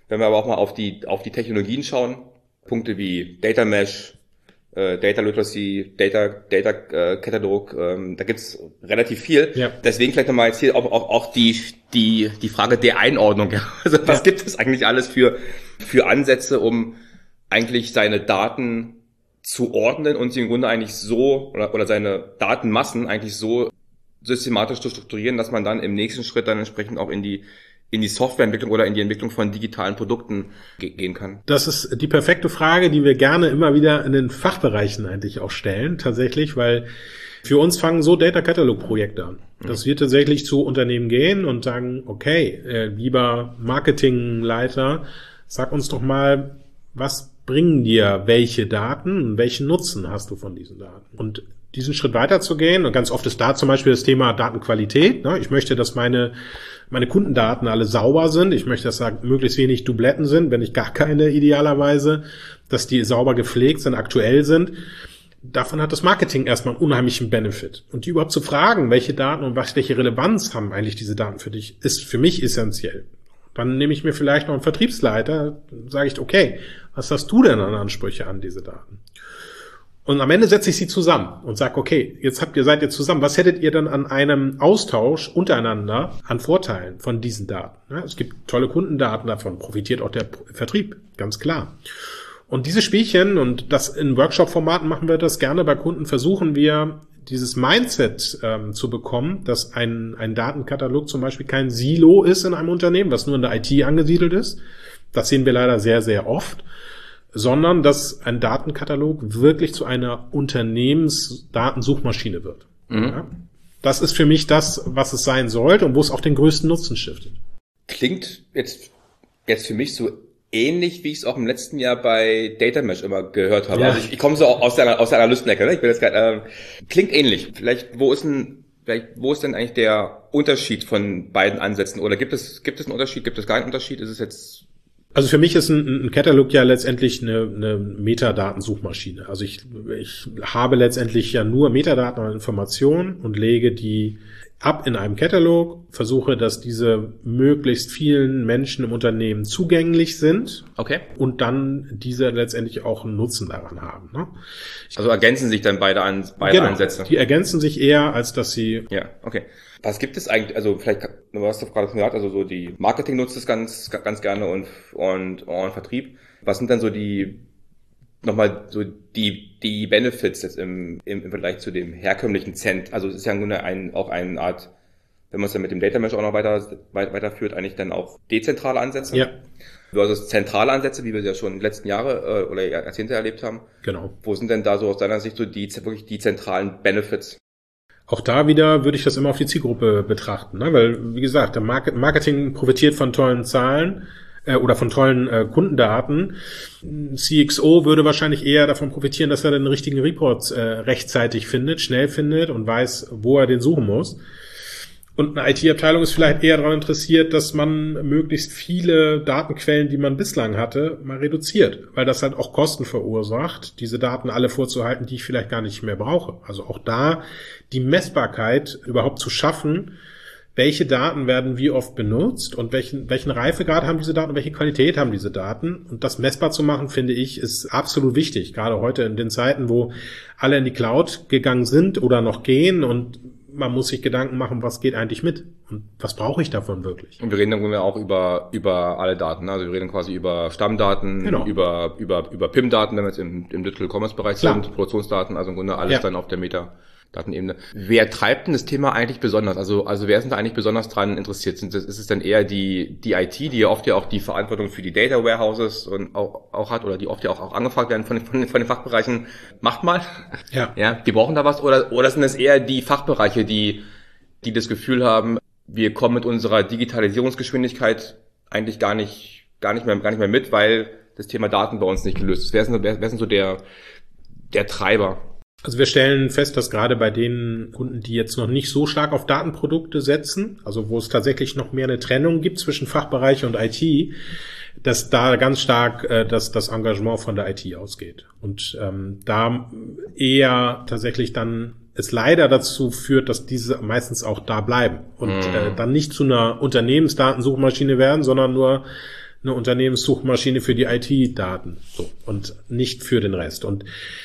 Wenn wir aber auch mal auf die auf die Technologien schauen, Punkte wie Data Mesh, äh, Data Literacy, Data Data äh, Katalog, ähm, da gibt's relativ viel. Ja. Deswegen vielleicht nochmal jetzt hier auch, auch auch die die die Frage der Einordnung. Also was ja. gibt es eigentlich alles für für Ansätze, um eigentlich seine Daten zu ordnen und sie im Grunde eigentlich so oder, oder seine Datenmassen eigentlich so systematisch zu strukturieren, dass man dann im nächsten Schritt dann entsprechend auch in die in die Softwareentwicklung oder in die Entwicklung von digitalen Produkten ge- gehen kann? Das ist die perfekte Frage, die wir gerne immer wieder in den Fachbereichen eigentlich auch stellen, tatsächlich, weil für uns fangen so Data-Catalog-Projekte an. Dass wir tatsächlich zu Unternehmen gehen und sagen, okay, äh, lieber Marketingleiter, sag uns doch mal, was bringen dir welche Daten und welchen Nutzen hast du von diesen Daten? Und diesen Schritt weiterzugehen, und ganz oft ist da zum Beispiel das Thema Datenqualität. Ne? Ich möchte, dass meine meine Kundendaten alle sauber sind. Ich möchte, dass da möglichst wenig Dubletten sind, wenn nicht gar keine idealerweise, dass die sauber gepflegt sind, aktuell sind. Davon hat das Marketing erstmal einen unheimlichen Benefit. Und die überhaupt zu fragen, welche Daten und was, welche Relevanz haben eigentlich diese Daten für dich, ist für mich essentiell. Dann nehme ich mir vielleicht noch einen Vertriebsleiter, sage ich, okay, was hast du denn an Ansprüche an diese Daten? Und am Ende setze ich sie zusammen und sage, okay, jetzt habt ihr, seid ihr zusammen. Was hättet ihr dann an einem Austausch untereinander an Vorteilen von diesen Daten? Ja, es gibt tolle Kundendaten, davon profitiert auch der Vertrieb, ganz klar. Und diese Spielchen, und das in Workshop-Formaten machen wir das gerne bei Kunden, versuchen wir, dieses Mindset ähm, zu bekommen, dass ein, ein Datenkatalog zum Beispiel kein Silo ist in einem Unternehmen, was nur in der I T angesiedelt ist. Das sehen wir leider sehr, sehr oft. Sondern dass ein Datenkatalog wirklich zu einer Unternehmensdatensuchmaschine wird. Mhm. Ja? Das ist für mich das, was es sein sollte und wo es auch den größten Nutzen stiftet. Klingt jetzt, jetzt für mich so ähnlich, wie ich es auch im letzten Jahr bei Data Mesh immer gehört habe. Ja. Also ich, ich komme so aus der, aus der Analystenecke, ne? Ich bin jetzt grad, äh, klingt ähnlich. Vielleicht, wo ist denn, vielleicht, wo ist denn eigentlich der Unterschied von beiden Ansätzen? Oder gibt es, gibt es einen Unterschied? Gibt es gar einen Unterschied? Ist es jetzt Also für mich ist ein, ein Katalog ja letztendlich eine, eine Metadatensuchmaschine. Also ich, ich habe letztendlich ja nur Metadaten und Informationen und lege die ab in einem Katalog, versuche, dass diese möglichst vielen Menschen im Unternehmen zugänglich sind. Okay. Und dann diese letztendlich auch einen Nutzen daran haben. Ne? Also ergänzen sich dann beide, An- beide genau, Ansätze? Die ergänzen sich eher, als dass sie... Ja, okay. Was gibt es eigentlich, also vielleicht, du hast doch gerade schon gesagt, also so die Marketing nutzt es ganz, ganz gerne und, und, und Vertrieb. Was sind dann so die, nochmal so die, die Benefits jetzt im, im, im Vergleich zu dem herkömmlichen Cent? Also es ist ja im Grunde ein, auch eine Art, wenn man es dann mit dem Data Mesh auch noch weiter, weiterführt, eigentlich dann auch dezentrale Ansätze. Ja. Versus zentrale Ansätze, wie wir sie ja schon in den letzten Jahre äh, oder Jahrzehnte erlebt haben. Genau. Wo sind denn da so aus deiner Sicht so die, wirklich die zentralen Benefits? Auch da wieder würde ich das immer auf die Zielgruppe betrachten, ne? Weil, wie gesagt, der Marketing profitiert von tollen Zahlen äh, oder von tollen äh, Kundendaten. C X O würde wahrscheinlich eher davon profitieren, dass er den richtigen Report äh, rechtzeitig findet, schnell findet und weiß, wo er den suchen muss. Und eine I T-Abteilung ist vielleicht eher daran interessiert, dass man möglichst viele Datenquellen, die man bislang hatte, mal reduziert, weil das halt auch Kosten verursacht, diese Daten alle vorzuhalten, die ich vielleicht gar nicht mehr brauche. Also auch da die Messbarkeit überhaupt zu schaffen, welche Daten werden wie oft benutzt und welchen, welchen Reifegrad haben diese Daten, welche Qualität haben diese Daten. Und das messbar zu machen, finde ich, ist absolut wichtig, gerade heute in den Zeiten, wo alle in die Cloud gegangen sind oder noch gehen und man muss sich Gedanken machen, was geht eigentlich mit und was brauche ich davon wirklich. Und wir reden dann auch über über alle Daten, also wir reden quasi über Stammdaten, genau. über über über P I M-Daten, wenn wir jetzt im, im Digital Commerce Bereich Klar. sind, Produktionsdaten, also im Grunde alles ja. dann auf der Metadatenebene. Wer treibt denn das Thema eigentlich besonders? Also also wer ist denn da eigentlich besonders dran interessiert? Sind das, ist es dann eher die die I T, die ja oft ja auch die Verantwortung für die Data Warehouses und auch auch hat oder die oft ja auch, auch angefragt werden von den, von den von den Fachbereichen? Macht mal. Ja. Ja, die brauchen da was oder oder sind es eher die Fachbereiche, die die das Gefühl haben, wir kommen mit unserer Digitalisierungsgeschwindigkeit eigentlich gar nicht gar nicht mehr gar nicht mehr mit, weil das Thema Daten bei uns nicht gelöst ist. Wer ist denn, wer, wer ist denn so der der Treiber? Also wir stellen fest, dass gerade bei den Kunden, die jetzt noch nicht so stark auf Datenprodukte setzen, also wo es tatsächlich noch mehr eine Trennung gibt zwischen Fachbereich und I T, dass da ganz stark äh, das, das Engagement von der I T ausgeht. Und ähm, da eher tatsächlich dann es leider dazu führt, dass diese meistens auch da bleiben und mhm. äh, dann nicht zu einer Unternehmensdatensuchmaschine werden, sondern nur eine Unternehmenssuchmaschine für die I T-Daten, so, und nicht für den Rest. Und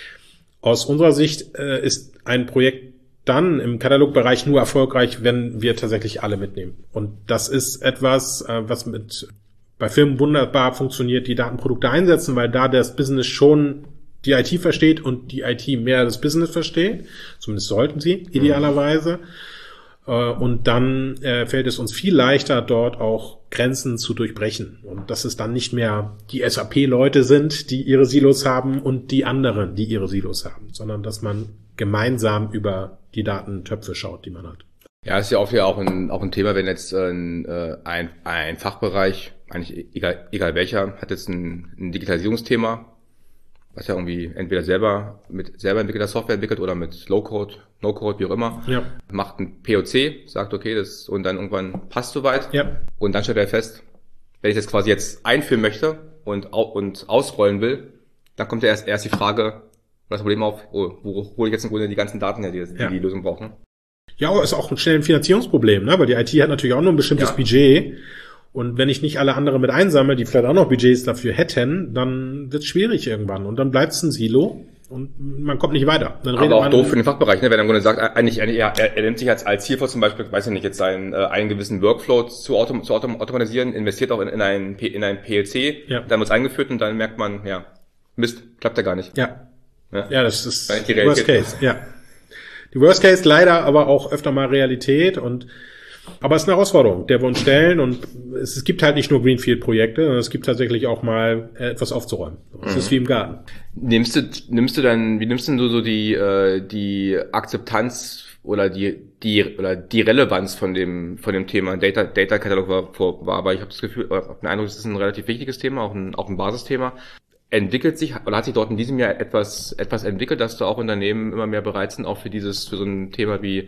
aus unserer Sicht äh, ist ein Projekt dann im Katalogbereich nur erfolgreich, wenn wir tatsächlich alle mitnehmen. Und das ist etwas, äh, was mit bei Firmen wunderbar funktioniert, die Datenprodukte einsetzen, weil da das Business schon die I T versteht und die I T mehr das Business versteht. Zumindest sollten sie, idealerweise. Mhm. Und dann äh, fällt es uns viel leichter, dort auch Grenzen zu durchbrechen. Und dass es dann nicht mehr die S A P-Leute sind, die ihre Silos haben und die anderen, die ihre Silos haben, sondern dass man gemeinsam über die Datentöpfe schaut, die man hat. Ja, ist ja auch ja auch ein, auch ein Thema, wenn jetzt ein, ein, ein Fachbereich, eigentlich egal, egal welcher, hat jetzt ein, ein Digitalisierungsthema, was ja irgendwie entweder selber mit selber entwickelter Software entwickelt oder mit Low-Code, No-Code, wie auch immer, ja. Macht ein P O C, sagt okay, das und dann irgendwann passt soweit, ja. Und dann stellt er fest, wenn ich das quasi jetzt einführen möchte und und ausrollen will, dann kommt ja erst erst die Frage, das Problem auf, oh, wo hole ich jetzt im Grunde die ganzen Daten her, die die, ja. die Lösung brauchen? Ja, aber ist auch ein schnelles Finanzierungsproblem, ne? Weil die I T hat natürlich auch nur ein bestimmtes ja. Budget. Und wenn ich nicht alle anderen mit einsammle, die vielleicht auch noch Budgets dafür hätten, dann wird es schwierig irgendwann. Und dann bleibt es ein Silo und man kommt nicht weiter. Dann aber auch doof für den Fachbereich, ne? Wenn er im Grunde sagt, eigentlich, ja, er, er nimmt sich als, als Ziel vor, zum Beispiel, weiß ich nicht, jetzt seinen, äh, einen gewissen Workflow zu, autom, zu autom, automatisieren, investiert auch in, in ein, in ein P L C, ja. Dann wird es eingeführt und dann merkt man, ja, Mist, klappt ja gar nicht. Ja. Ja, ja das ist die Realität. Worst Case, ja. Die Worst Case leider aber auch öfter mal Realität und aber es ist eine Herausforderung, der wir uns stellen und es, es gibt halt nicht nur Greenfield-Projekte, sondern es gibt tatsächlich auch mal etwas aufzuräumen. Es mhm. ist wie im Garten. Nimmst du, nimmst du dann, wie nimmst du so die, äh, die Akzeptanz oder die, die, oder die Relevanz von dem, von dem Thema? Data, Data Catalog war, vor, war, aber ich habe das Gefühl, ich habe den Eindruck, es ist ein relativ wichtiges Thema, auch ein, auch ein Basisthema. Entwickelt sich, oder hat sich dort in diesem Jahr etwas, etwas entwickelt, dass da auch Unternehmen immer mehr bereit sind, auch für dieses, für so ein Thema wie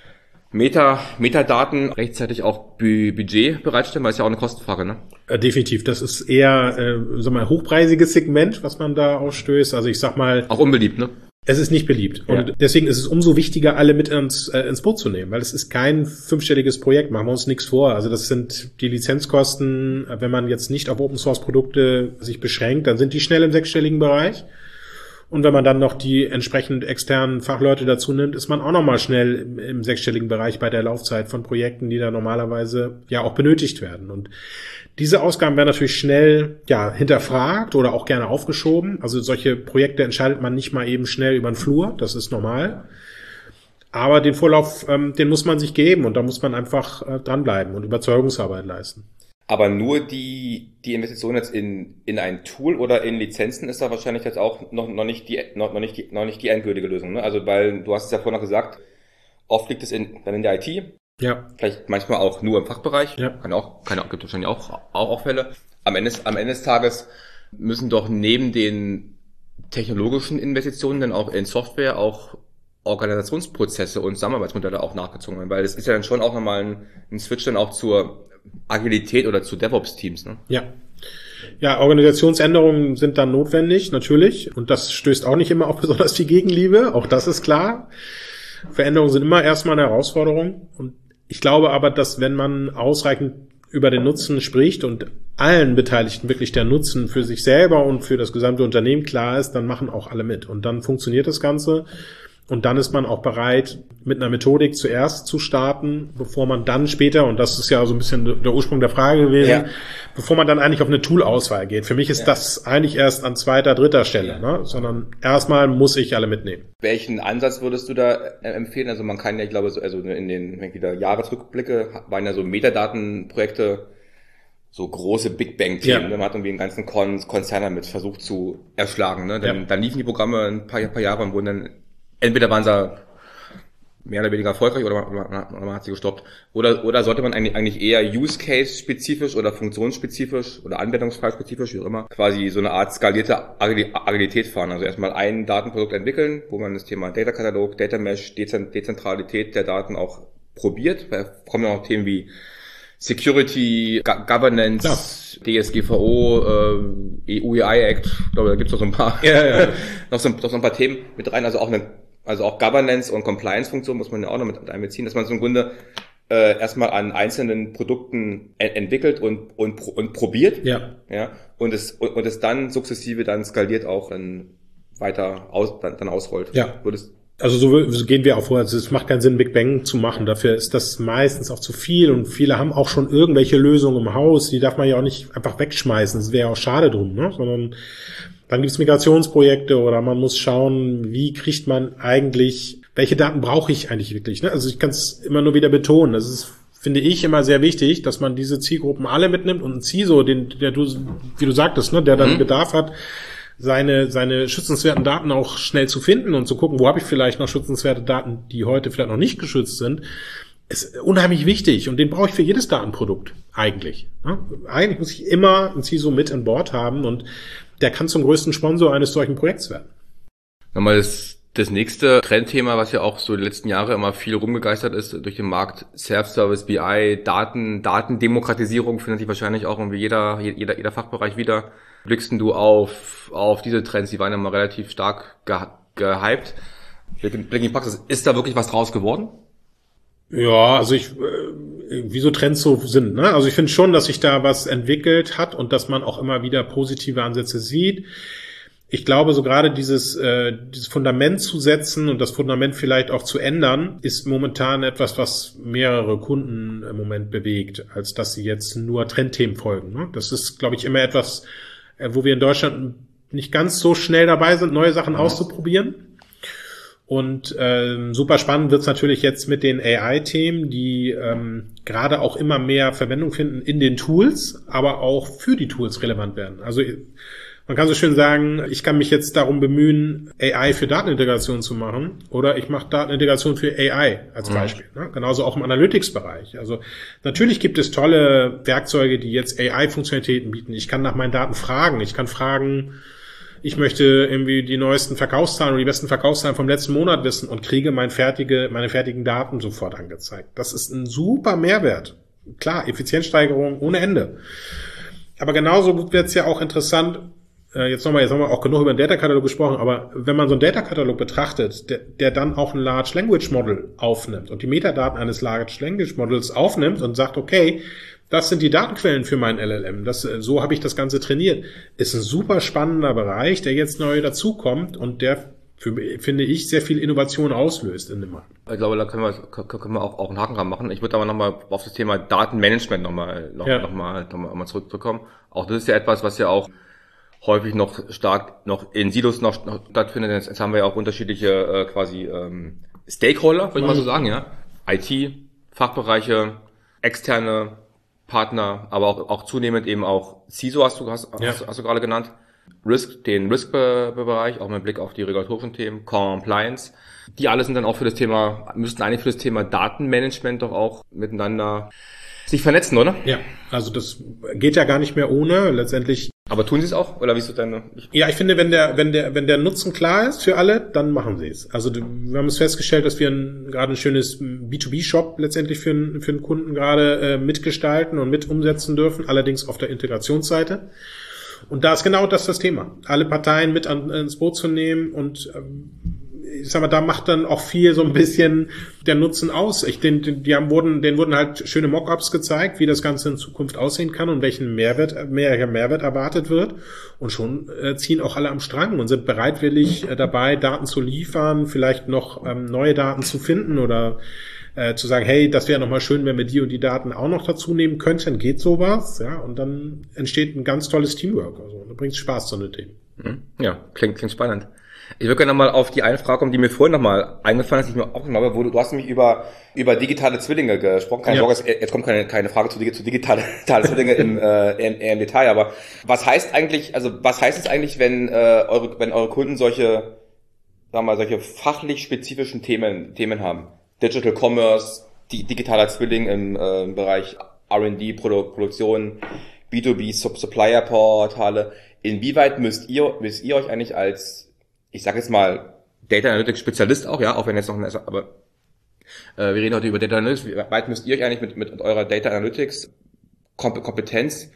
Meta, Metadaten rechtzeitig auch Budget bereitstellen, weil es ja auch eine Kostenfrage, ne? Äh, definitiv. Das ist eher, äh, sag mal, hochpreisiges Segment, was man da ausstößt. Also ich sag mal. Auch unbeliebt, ne? Es ist nicht beliebt. Und ja. Deswegen ist es umso wichtiger, alle mit ins, äh, ins Boot zu nehmen, weil es ist kein fünfstelliges Projekt, machen wir uns nichts vor. Also das sind die Lizenzkosten, wenn man jetzt nicht auf Open Source Produkte sich beschränkt, dann sind die schnell im sechsstelligen Bereich. Und wenn man dann noch die entsprechend externen Fachleute dazu nimmt, ist man auch nochmal schnell im, im sechsstelligen Bereich bei der Laufzeit von Projekten, die da normalerweise ja auch benötigt werden. Und diese Ausgaben werden natürlich schnell ja hinterfragt oder auch gerne aufgeschoben. Also solche Projekte entscheidet man nicht mal eben schnell über den Flur, das ist normal. Aber den Vorlauf, ähm, den muss man sich geben und da muss man einfach äh, dranbleiben und Überzeugungsarbeit leisten. Aber nur die, die Investition jetzt in, in ein Tool oder in Lizenzen ist da wahrscheinlich jetzt auch noch, noch nicht die, noch, noch nicht die, noch nicht die endgültige Lösung, ne? Also, weil du hast es ja vorhin noch gesagt, oft liegt es in, dann in der I T. Ja. Vielleicht manchmal auch nur im Fachbereich. Ja. Kann auch, kann auch, gibt wahrscheinlich auch, auch, auch Fälle. Am Ende, am Ende des Tages müssen doch neben den technologischen Investitionen dann auch in Software auch Organisationsprozesse und Zusammenarbeitsmodelle auch nachgezogen werden, weil es ist ja dann schon auch nochmal ein, ein Switch dann auch zur Agilität oder zu DevOps-Teams, ne? Ja. Ja, Organisationsänderungen sind dann notwendig, natürlich. Und das stößt auch nicht immer auf besonders viel Gegenliebe. Auch das ist klar. Veränderungen sind immer erstmal eine Herausforderung. Und ich glaube aber, dass wenn man ausreichend über den Nutzen spricht und allen Beteiligten wirklich der Nutzen für sich selber und für das gesamte Unternehmen klar ist, dann machen auch alle mit. Und dann funktioniert das Ganze. Und dann ist man auch bereit, mit einer Methodik zuerst zu starten, bevor man dann später, und das ist ja so ein bisschen der Ursprung der Frage gewesen, ja. bevor man dann eigentlich auf eine Tool-Auswahl geht. Für mich ist ja. das eigentlich erst an zweiter, dritter Stelle, ja. ne? Sondern erstmal muss ich alle mitnehmen. Welchen Ansatz würdest du da empfehlen? Also man kann ja, ich glaube, so, also in den, wenn ich wieder Jahresrückblicke, waren ja so Metadatenprojekte, so große Big Bang-Themen. Ja. Man hat irgendwie einen ganzen Kon- Konzern damit versucht zu erschlagen. Ne? Dann, ja. dann liefen die Programme ein paar, paar Jahre und wurden dann entweder waren sie mehr oder weniger erfolgreich oder man, oder man hat sie gestoppt. Oder, oder sollte man eigentlich, eigentlich eher Use-Case-spezifisch oder funktionsspezifisch oder anwendungsfallspezifisch, wie auch immer, quasi so eine Art skalierte Agilität fahren. Also erstmal ein Datenprodukt entwickeln, wo man das Thema Data Katalog, Data Mesh, Dezentralität der Daten auch probiert. Da kommen ja auch Themen wie Security, Go- Governance, ja. D S G V O, äh, E U A I Act, ich glaube, da gibt's noch so ein paar, ja, ja. noch, so, noch so ein paar Themen mit rein, also auch eine, also auch Governance und Compliance-Funktion muss man ja auch noch mit einbeziehen, dass man so im Grunde äh, erstmal an einzelnen Produkten en- entwickelt und, und, und probiert. Ja. Ja. Und es, und, und es dann sukzessive dann skaliert auch dann weiter aus, dann, dann ausrollt. Ja. Würdest, Also so, so gehen wir auch vor. Also es macht keinen Sinn, Big Bang zu machen. Dafür ist das meistens auch zu viel und viele haben auch schon irgendwelche Lösungen im Haus. Die darf man ja auch nicht einfach wegschmeißen. Das wäre auch schade drum, ne? Sondern dann gibt es Migrationsprojekte oder man muss schauen, wie kriegt man eigentlich, welche Daten brauche ich eigentlich wirklich, ne? Also ich kann es immer nur wieder betonen. Das ist, finde ich, immer sehr wichtig, dass man diese Zielgruppen alle mitnimmt und ein C I S O, den, der du, wie du sagtest, ne, der dann mhm. Bedarf hat, seine seine schützenswerten Daten auch schnell zu finden und zu gucken, wo habe ich vielleicht noch schützenswerte Daten, die heute vielleicht noch nicht geschützt sind, ist unheimlich wichtig und den brauche ich für jedes Datenprodukt eigentlich. Ne? Eigentlich muss ich immer ein C I S O mit an Bord haben und der kann zum größten Sponsor eines solchen Projekts werden. Nochmal das, das nächste Trendthema, was ja auch so die letzten Jahre immer viel rumgegeistert ist durch den Markt, Self-Service, B I, Daten, Datendemokratisierung findet sich wahrscheinlich auch irgendwie jeder, jeder, jeder Fachbereich wieder. Blickst du auf, auf diese Trends, die waren ja mal relativ stark ge, gehypt. Blick in die Praxis, ist da wirklich was draus geworden? Ja, also ich, äh, wie so Trends so sind, ne? Also ich finde schon, dass sich da was entwickelt hat und dass man auch immer wieder positive Ansätze sieht. Ich glaube, so gerade dieses, äh, dieses Fundament zu setzen und das Fundament vielleicht auch zu ändern, ist momentan etwas, was mehrere Kunden im Moment bewegt, als dass sie jetzt nur Trendthemen folgen, ne? Das ist, glaube ich, immer etwas, wo wir in Deutschland nicht ganz so schnell dabei sind, neue Sachen ja. auszuprobieren. Und ähm, super spannend wird's natürlich jetzt mit den A I-Themen, die ähm, gerade auch immer mehr Verwendung finden in den Tools, aber auch für die Tools relevant werden. Also man kann so schön sagen, ich kann mich jetzt darum bemühen, A I für Datenintegration zu machen oder ich mache Datenintegration für A I als Beispiel. Mhm. Ne? Genauso auch im Analytics-Bereich. Also natürlich gibt es tolle Werkzeuge, die jetzt A I-Funktionalitäten bieten. Ich kann nach meinen Daten fragen. Ich kann fragen, ich möchte irgendwie die neuesten Verkaufszahlen oder die besten Verkaufszahlen vom letzten Monat wissen und kriege mein fertige, meine fertigen Daten sofort angezeigt. Das ist ein super Mehrwert. Klar, Effizienzsteigerung ohne Ende. Aber genauso wird es ja auch interessant. Jetzt nochmal, jetzt haben wir auch genug über den Data-Katalog gesprochen, aber wenn man so einen Data-Katalog betrachtet, der, der dann auch ein Large Language Model aufnimmt und die Metadaten eines Large Language Models aufnimmt und sagt, okay, das sind die Datenquellen für mein L L M, das, so habe ich das Ganze trainiert, ist ein super spannender Bereich, der jetzt neu dazukommt und der, für, finde ich, sehr viel Innovation auslöst in dem Markt. Ich glaube, da können wir, können wir auch, auch einen Haken dran machen. Ich würde aber nochmal auf das Thema Datenmanagement nochmal noch, ja. noch mal, noch mal, noch mal zurückkommen. Auch das ist ja etwas, was ja auch häufig noch stark noch in Silos noch, noch stattfindet. Jetzt, jetzt haben wir ja auch unterschiedliche äh, quasi ähm, Stakeholder, würde ich mal so sagen, ja. I T, Fachbereiche, externe Partner, aber auch, auch zunehmend eben auch C I S O hast du, hast, ja. hast, hast du gerade genannt. Risk, den Risk-Bereich, auch mit Blick auf die regulatorischen Themen, Compliance. Die alle sind dann auch für das Thema, müssten eigentlich für das Thema Datenmanagement doch auch miteinander sich vernetzen, oder? Ja, also das geht ja gar nicht mehr ohne, letztendlich. Aber tun sie es auch? Oder wie ist das deine? Ja, ich finde, wenn der, wenn der, wenn der Nutzen klar ist für alle, dann machen sie es. Also wir haben es festgestellt, dass wir ein, gerade ein schönes B zwei B Shop letztendlich für einen, für einen Kunden gerade äh, mitgestalten und mit umsetzen dürfen, allerdings auf der Integrationsseite. Und da ist genau das das Thema. Alle Parteien mit an, ins Boot zu nehmen und ähm, ich sag mal, da macht dann auch viel so ein bisschen der Nutzen aus. Ich, den, den, die haben, wurden, denen wurden halt schöne Mockups gezeigt, wie das Ganze in Zukunft aussehen kann und welchen Mehrwert, mehr Mehrwert erwartet wird. Und schon äh, ziehen auch alle am Strang und sind bereitwillig äh, dabei, Daten zu liefern, vielleicht noch ähm, neue Daten zu finden oder äh, zu sagen, hey, das wäre nochmal schön, wenn wir die und die Daten auch noch dazu nehmen könnten. Geht sowas, ja, und dann entsteht ein ganz tolles Teamwork. Also, da bringt Spaß, so eine Themen. Ja, klingt, klingt spannend. Ich würde gerne nochmal auf die eine Frage kommen, die mir vorhin nochmal eingefallen ist, die ich mir auch nochmal habe, wo du, du hast nämlich über, über digitale Zwillinge gesprochen. Keine Sorge, ja. Jetzt kommt keine, keine Frage zu, zu digitale, digitale Zwillinge im, äh, im, im Detail, aber was heißt eigentlich, also, was heißt es eigentlich, wenn, äh, eure, wenn eure Kunden solche, sagen wir mal, solche fachlich spezifischen Themen, Themen haben? Digital Commerce, die, digitaler Zwilling im, äh, im Bereich R and D, Produ- Produktion, B zwei B, Supplier Portale. Inwieweit müsst ihr, müsst ihr euch eigentlich als, ich sage jetzt mal, Data Analytics Spezialist auch, ja, auch wenn jetzt noch, aber äh, wir reden heute über Data Analytics, wie weit müsst ihr euch eigentlich mit, mit eurer Data Analytics Kompetenz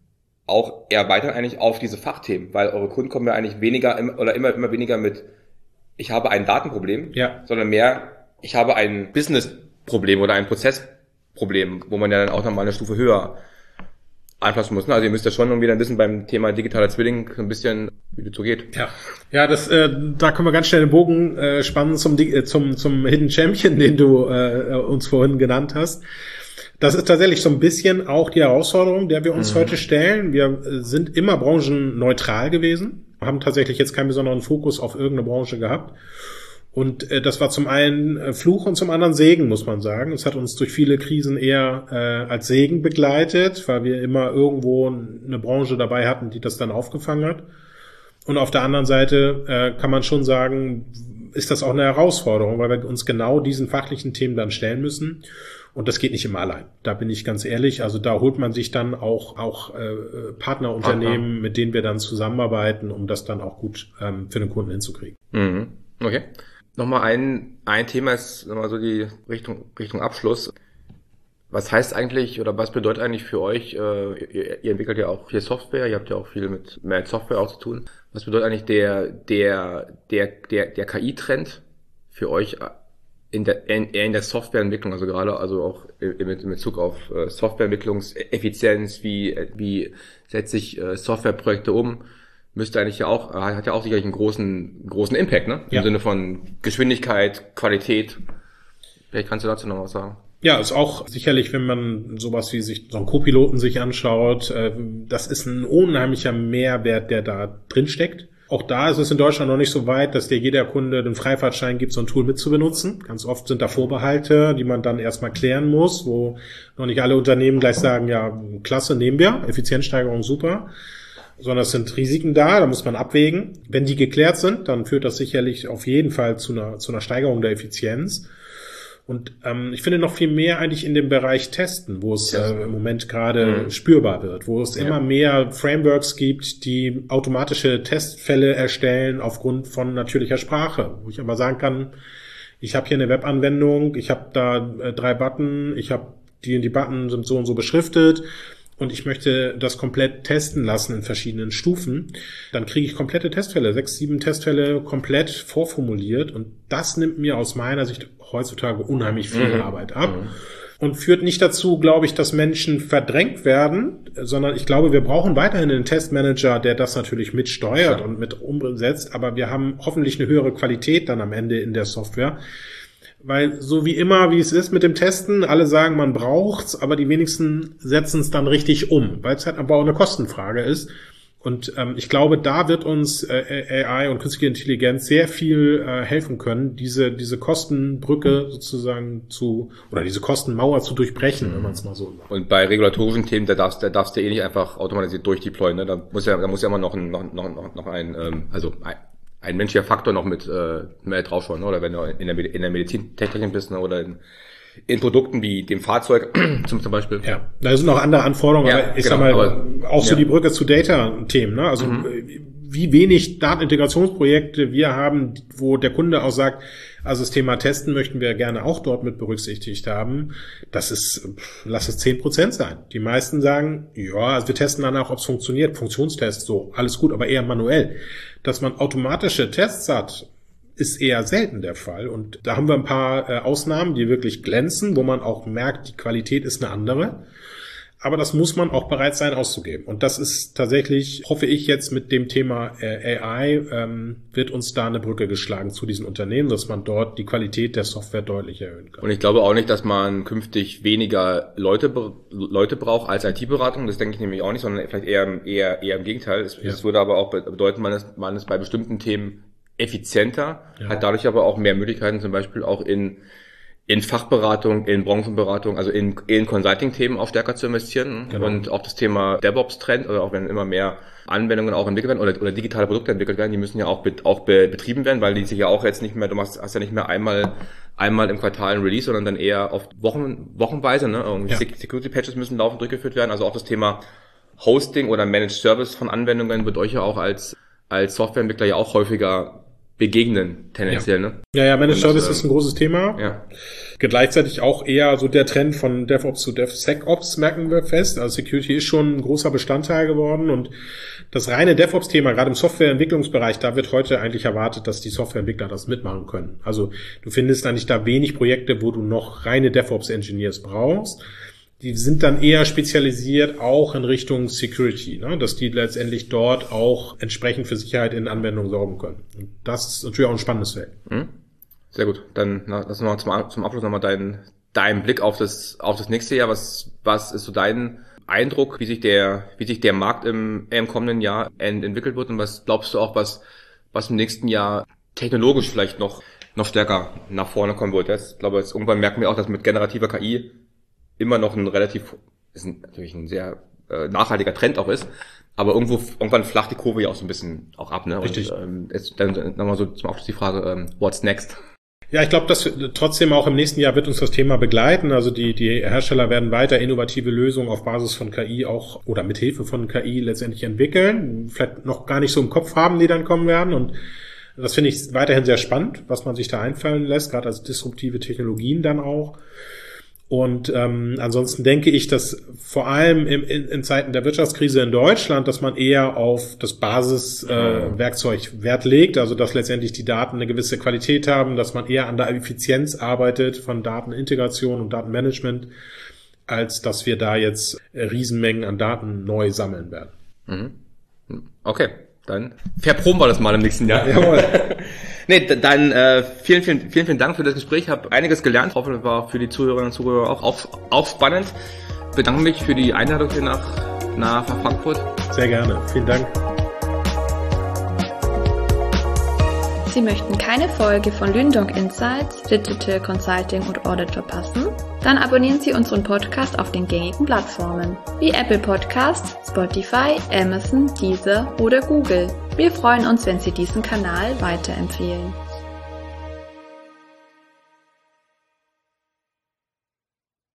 auch erweitern eigentlich auf diese Fachthemen, weil eure Kunden kommen ja eigentlich weniger im, oder immer immer weniger mit, ich habe ein Datenproblem, ja. sondern mehr, ich habe ein Businessproblem oder ein Prozess Problem, wo man ja dann auch nochmal eine Stufe höher anpassen muss. Also ihr müsst ja schon irgendwie dann wissen beim Thema digitaler Zwilling ein bisschen, wie das so geht. Ja, ja, das, äh, da können wir ganz schnell den Bogen äh, spannen zum, äh, zum, zum Hidden Champion, den du äh, uns vorhin genannt hast. Das ist tatsächlich so ein bisschen auch die Herausforderung, der wir uns mhm. heute stellen. Wir sind immer branchenneutral gewesen, haben tatsächlich jetzt keinen besonderen Fokus auf irgendeine Branche gehabt. Und äh, das war zum einen äh, Fluch und zum anderen Segen, muss man sagen. Es hat uns durch viele Krisen eher äh, als Segen begleitet, weil wir immer irgendwo eine Branche dabei hatten, die das dann aufgefangen hat. Und auf der anderen Seite äh, kann man schon sagen, ist das auch eine Herausforderung, weil wir uns genau diesen fachlichen Themen dann stellen müssen. Und das geht nicht immer allein. Da bin ich ganz ehrlich. Also da holt man sich dann auch auch äh, Partnerunternehmen, Partner. mit denen wir dann zusammenarbeiten, um das dann auch gut ähm, für den Kunden hinzukriegen. Mhm. Okay. Nochmal ein, ein Thema ist nochmal so die Richtung, Richtung Abschluss. Was heißt eigentlich oder was bedeutet eigentlich für euch, äh, ihr, ihr entwickelt ja auch viel Software, ihr habt ja auch viel mit mehr Software auch zu tun. Was bedeutet eigentlich der, der, der, der, der K I-Trend für euch in der, in, eher in der Softwareentwicklung, also gerade, also auch in, in Bezug auf äh, Softwareentwicklungseffizienz, wie, wie setze ich äh, Softwareprojekte um? Müsste eigentlich ja auch, hat ja auch sicherlich einen großen, großen Impact, ne? Im ja. Sinne von Geschwindigkeit, Qualität. Vielleicht kannst du dazu noch was sagen. Ja, ist auch sicherlich, wenn man sowas wie sich so einen Co-Piloten sich anschaut, das ist ein unheimlicher Mehrwert, der da drin steckt. Auch da ist es in Deutschland noch nicht so weit, dass dir jeder Kunde den Freifahrtschein gibt, so ein Tool mitzubenutzen. Ganz oft sind da Vorbehalte, die man dann erstmal klären muss, wo noch nicht alle Unternehmen gleich sagen, ja, klasse, nehmen wir, Effizienzsteigerung super. Sondern es sind Risiken da, da muss man abwägen. Wenn die geklärt sind, dann führt das sicherlich auf jeden Fall zu einer, zu einer Steigerung der Effizienz. Und ähm, ich finde noch viel mehr eigentlich in dem Bereich Testen, wo es äh, im Moment gerade mhm. spürbar wird, wo es ja. immer mehr Frameworks gibt, die automatische Testfälle erstellen aufgrund von natürlicher Sprache. Wo ich aber sagen kann, ich habe hier eine Webanwendung, ich habe da äh, drei Button, ich habe die und die Button sind so und so beschriftet. Und ich möchte das komplett testen lassen in verschiedenen Stufen, dann kriege ich komplette Testfälle, sechs, sieben Testfälle komplett vorformuliert. Und das nimmt mir aus meiner Sicht heutzutage unheimlich viel mhm. Arbeit ab. Mhm. Und führt nicht dazu, glaube ich, dass Menschen verdrängt werden, sondern ich glaube, wir brauchen weiterhin einen Testmanager, der das natürlich mitsteuert ja. und mit umsetzt. Aber wir haben hoffentlich eine höhere Qualität dann am Ende in der Software. Weil so wie immer, wie es ist mit dem Testen, alle sagen, man braucht's, aber die wenigsten setzen es dann richtig um, weil es halt aber auch eine Kostenfrage ist. Und ähm, ich glaube, da wird uns äh, A I und künstliche Intelligenz sehr viel äh, helfen können, diese diese Kostenbrücke sozusagen zu, oder diese Kostenmauer zu durchbrechen, mhm. wenn man es mal so sagt. Und bei regulatorischen Themen, da darfst, da darfst du eh nicht einfach automatisiert durchdeployen, ne? Da muss ja, da muss ja immer noch ein, noch, noch, noch ein, ähm, also ein, ein menschlicher Faktor noch mit äh, mehr draufschauen, ne? Oder wenn du in der, in der Medizintechnik bist, ne? Oder in, in Produkten wie dem Fahrzeug zum, zum Beispiel. Ja, da sind noch andere Anforderungen, ja, aber ich genau, sag mal, aber, auch so ja. die Brücke zu Data-Themen, ne? Also mhm. wie wenig Datenintegrationsprojekte wir haben, wo der Kunde auch sagt, also das Thema Testen möchten wir gerne auch dort mit berücksichtigt haben. Das ist, lass es zehn Prozent sein. Die meisten sagen, ja, also wir testen danach, ob es funktioniert. Funktionstests, so, alles gut, aber eher manuell. Dass man automatische Tests hat, ist eher selten der Fall. Und da haben wir ein paar äh, Ausnahmen, die wirklich glänzen, wo man auch merkt, die Qualität ist eine andere. Aber das muss man auch bereit sein auszugeben. Und das ist tatsächlich, hoffe ich jetzt mit dem Thema äh, A I, ähm, wird uns da eine Brücke geschlagen zu diesen Unternehmen, dass man dort die Qualität der Software deutlich erhöhen kann. Und ich glaube auch nicht, dass man künftig weniger Leute Leute braucht als I T-Beratung. Das denke ich nämlich auch nicht, sondern vielleicht eher eher eher im Gegenteil. Es, ja. es würde aber auch bedeuten, man ist, man ist bei bestimmten Themen effizienter, ja. hat dadurch aber auch mehr Möglichkeiten, zum Beispiel auch in in Fachberatung, in Branchenberatung, also in, in Consulting-Themen auch stärker zu investieren. Genau. Und auch das Thema DevOps-Trend, oder auch wenn immer mehr Anwendungen auch entwickelt werden oder, oder digitale Produkte entwickelt werden, die müssen ja auch, be, auch be, betrieben werden, weil die sich ja auch jetzt nicht mehr, du machst, hast ja nicht mehr einmal einmal im Quartal ein Release, sondern dann eher auf Wochen, wochenweise, ne? Irgendwie ja. Security-Patches müssen laufend durchgeführt werden. Also auch das Thema Hosting oder Managed Service von Anwendungen wird euch ja auch als als Softwareentwickler ja auch häufiger begegnen, tendenziell, ja. ne? Ja, ja, Managed Service ist ein großes Thema. Ja. Gleichzeitig auch eher so der Trend von DevOps zu DevSecOps merken wir fest. Also Security ist schon ein großer Bestandteil geworden und das reine DevOps-Thema, gerade im Softwareentwicklungsbereich, da wird heute eigentlich erwartet, dass die Softwareentwickler das mitmachen können. Also du findest eigentlich da wenig Projekte, wo du noch reine DevOps-Engineers brauchst. Die sind dann eher spezialisiert auch in Richtung Security, ne? Dass die letztendlich dort auch entsprechend für Sicherheit in Anwendungen sorgen können. Und das ist natürlich auch ein spannendes Feld. Mhm. Sehr gut. Dann na, lass uns mal zum, zum Abschluss nochmal deinen, deinen Blick auf das, auf das nächste Jahr. Was, was ist so dein Eindruck, wie sich der, wie sich der Markt im, im kommenden Jahr ent, entwickelt wird? Und was glaubst du auch, was, was im nächsten Jahr technologisch vielleicht noch, noch stärker nach vorne kommen wird? Ich glaube, jetzt irgendwann merken wir auch, dass mit generativer K I immer noch ein relativ, ist ein, natürlich ein sehr äh, nachhaltiger Trend auch ist. Aber irgendwo, irgendwann flacht die Kurve ja auch so ein bisschen auch ab, ne? Richtig. Und, ähm, jetzt dann nochmal so zum Abschluss die Frage, ähm, what's next? Ja, ich glaube, dass trotzdem auch im nächsten Jahr wird uns das Thema begleiten. Also die, die Hersteller werden weiter innovative Lösungen auf Basis von K I auch oder mit Hilfe von K I letztendlich entwickeln. Vielleicht noch gar nicht so im Kopf haben, die dann kommen werden. Und das finde ich weiterhin sehr spannend, was man sich da einfallen lässt, gerade als disruptive Technologien dann auch. Und ähm, ansonsten denke ich, dass vor allem im, in, in Zeiten der Wirtschaftskrise in Deutschland, dass man eher auf das Basiswerkzeug äh, Wert legt, also dass letztendlich die Daten eine gewisse Qualität haben, dass man eher an der Effizienz arbeitet von Datenintegration und Datenmanagement, als dass wir da jetzt Riesenmengen an Daten neu sammeln werden. Mhm. Okay, dann verproben wir das mal im nächsten Jahr. Jawohl. Nee, dann äh, vielen, vielen, vielen, vielen Dank für das Gespräch. Ich habe einiges gelernt. Ich hoffe, das war für die Zuhörerinnen und Zuhörer auch, auch, auch spannend. Ich bedanke mich für die Einladung hier nach, nach Frankfurt. Sehr gerne. Vielen Dank. Sie möchten keine Folge von Lündong Insights, Digital Consulting und Audit verpassen? Dann abonnieren Sie unseren Podcast auf den gängigen Plattformen wie Apple Podcasts, Spotify, Amazon, Deezer oder Google. Wir freuen uns, wenn Sie diesen Kanal weiterempfehlen.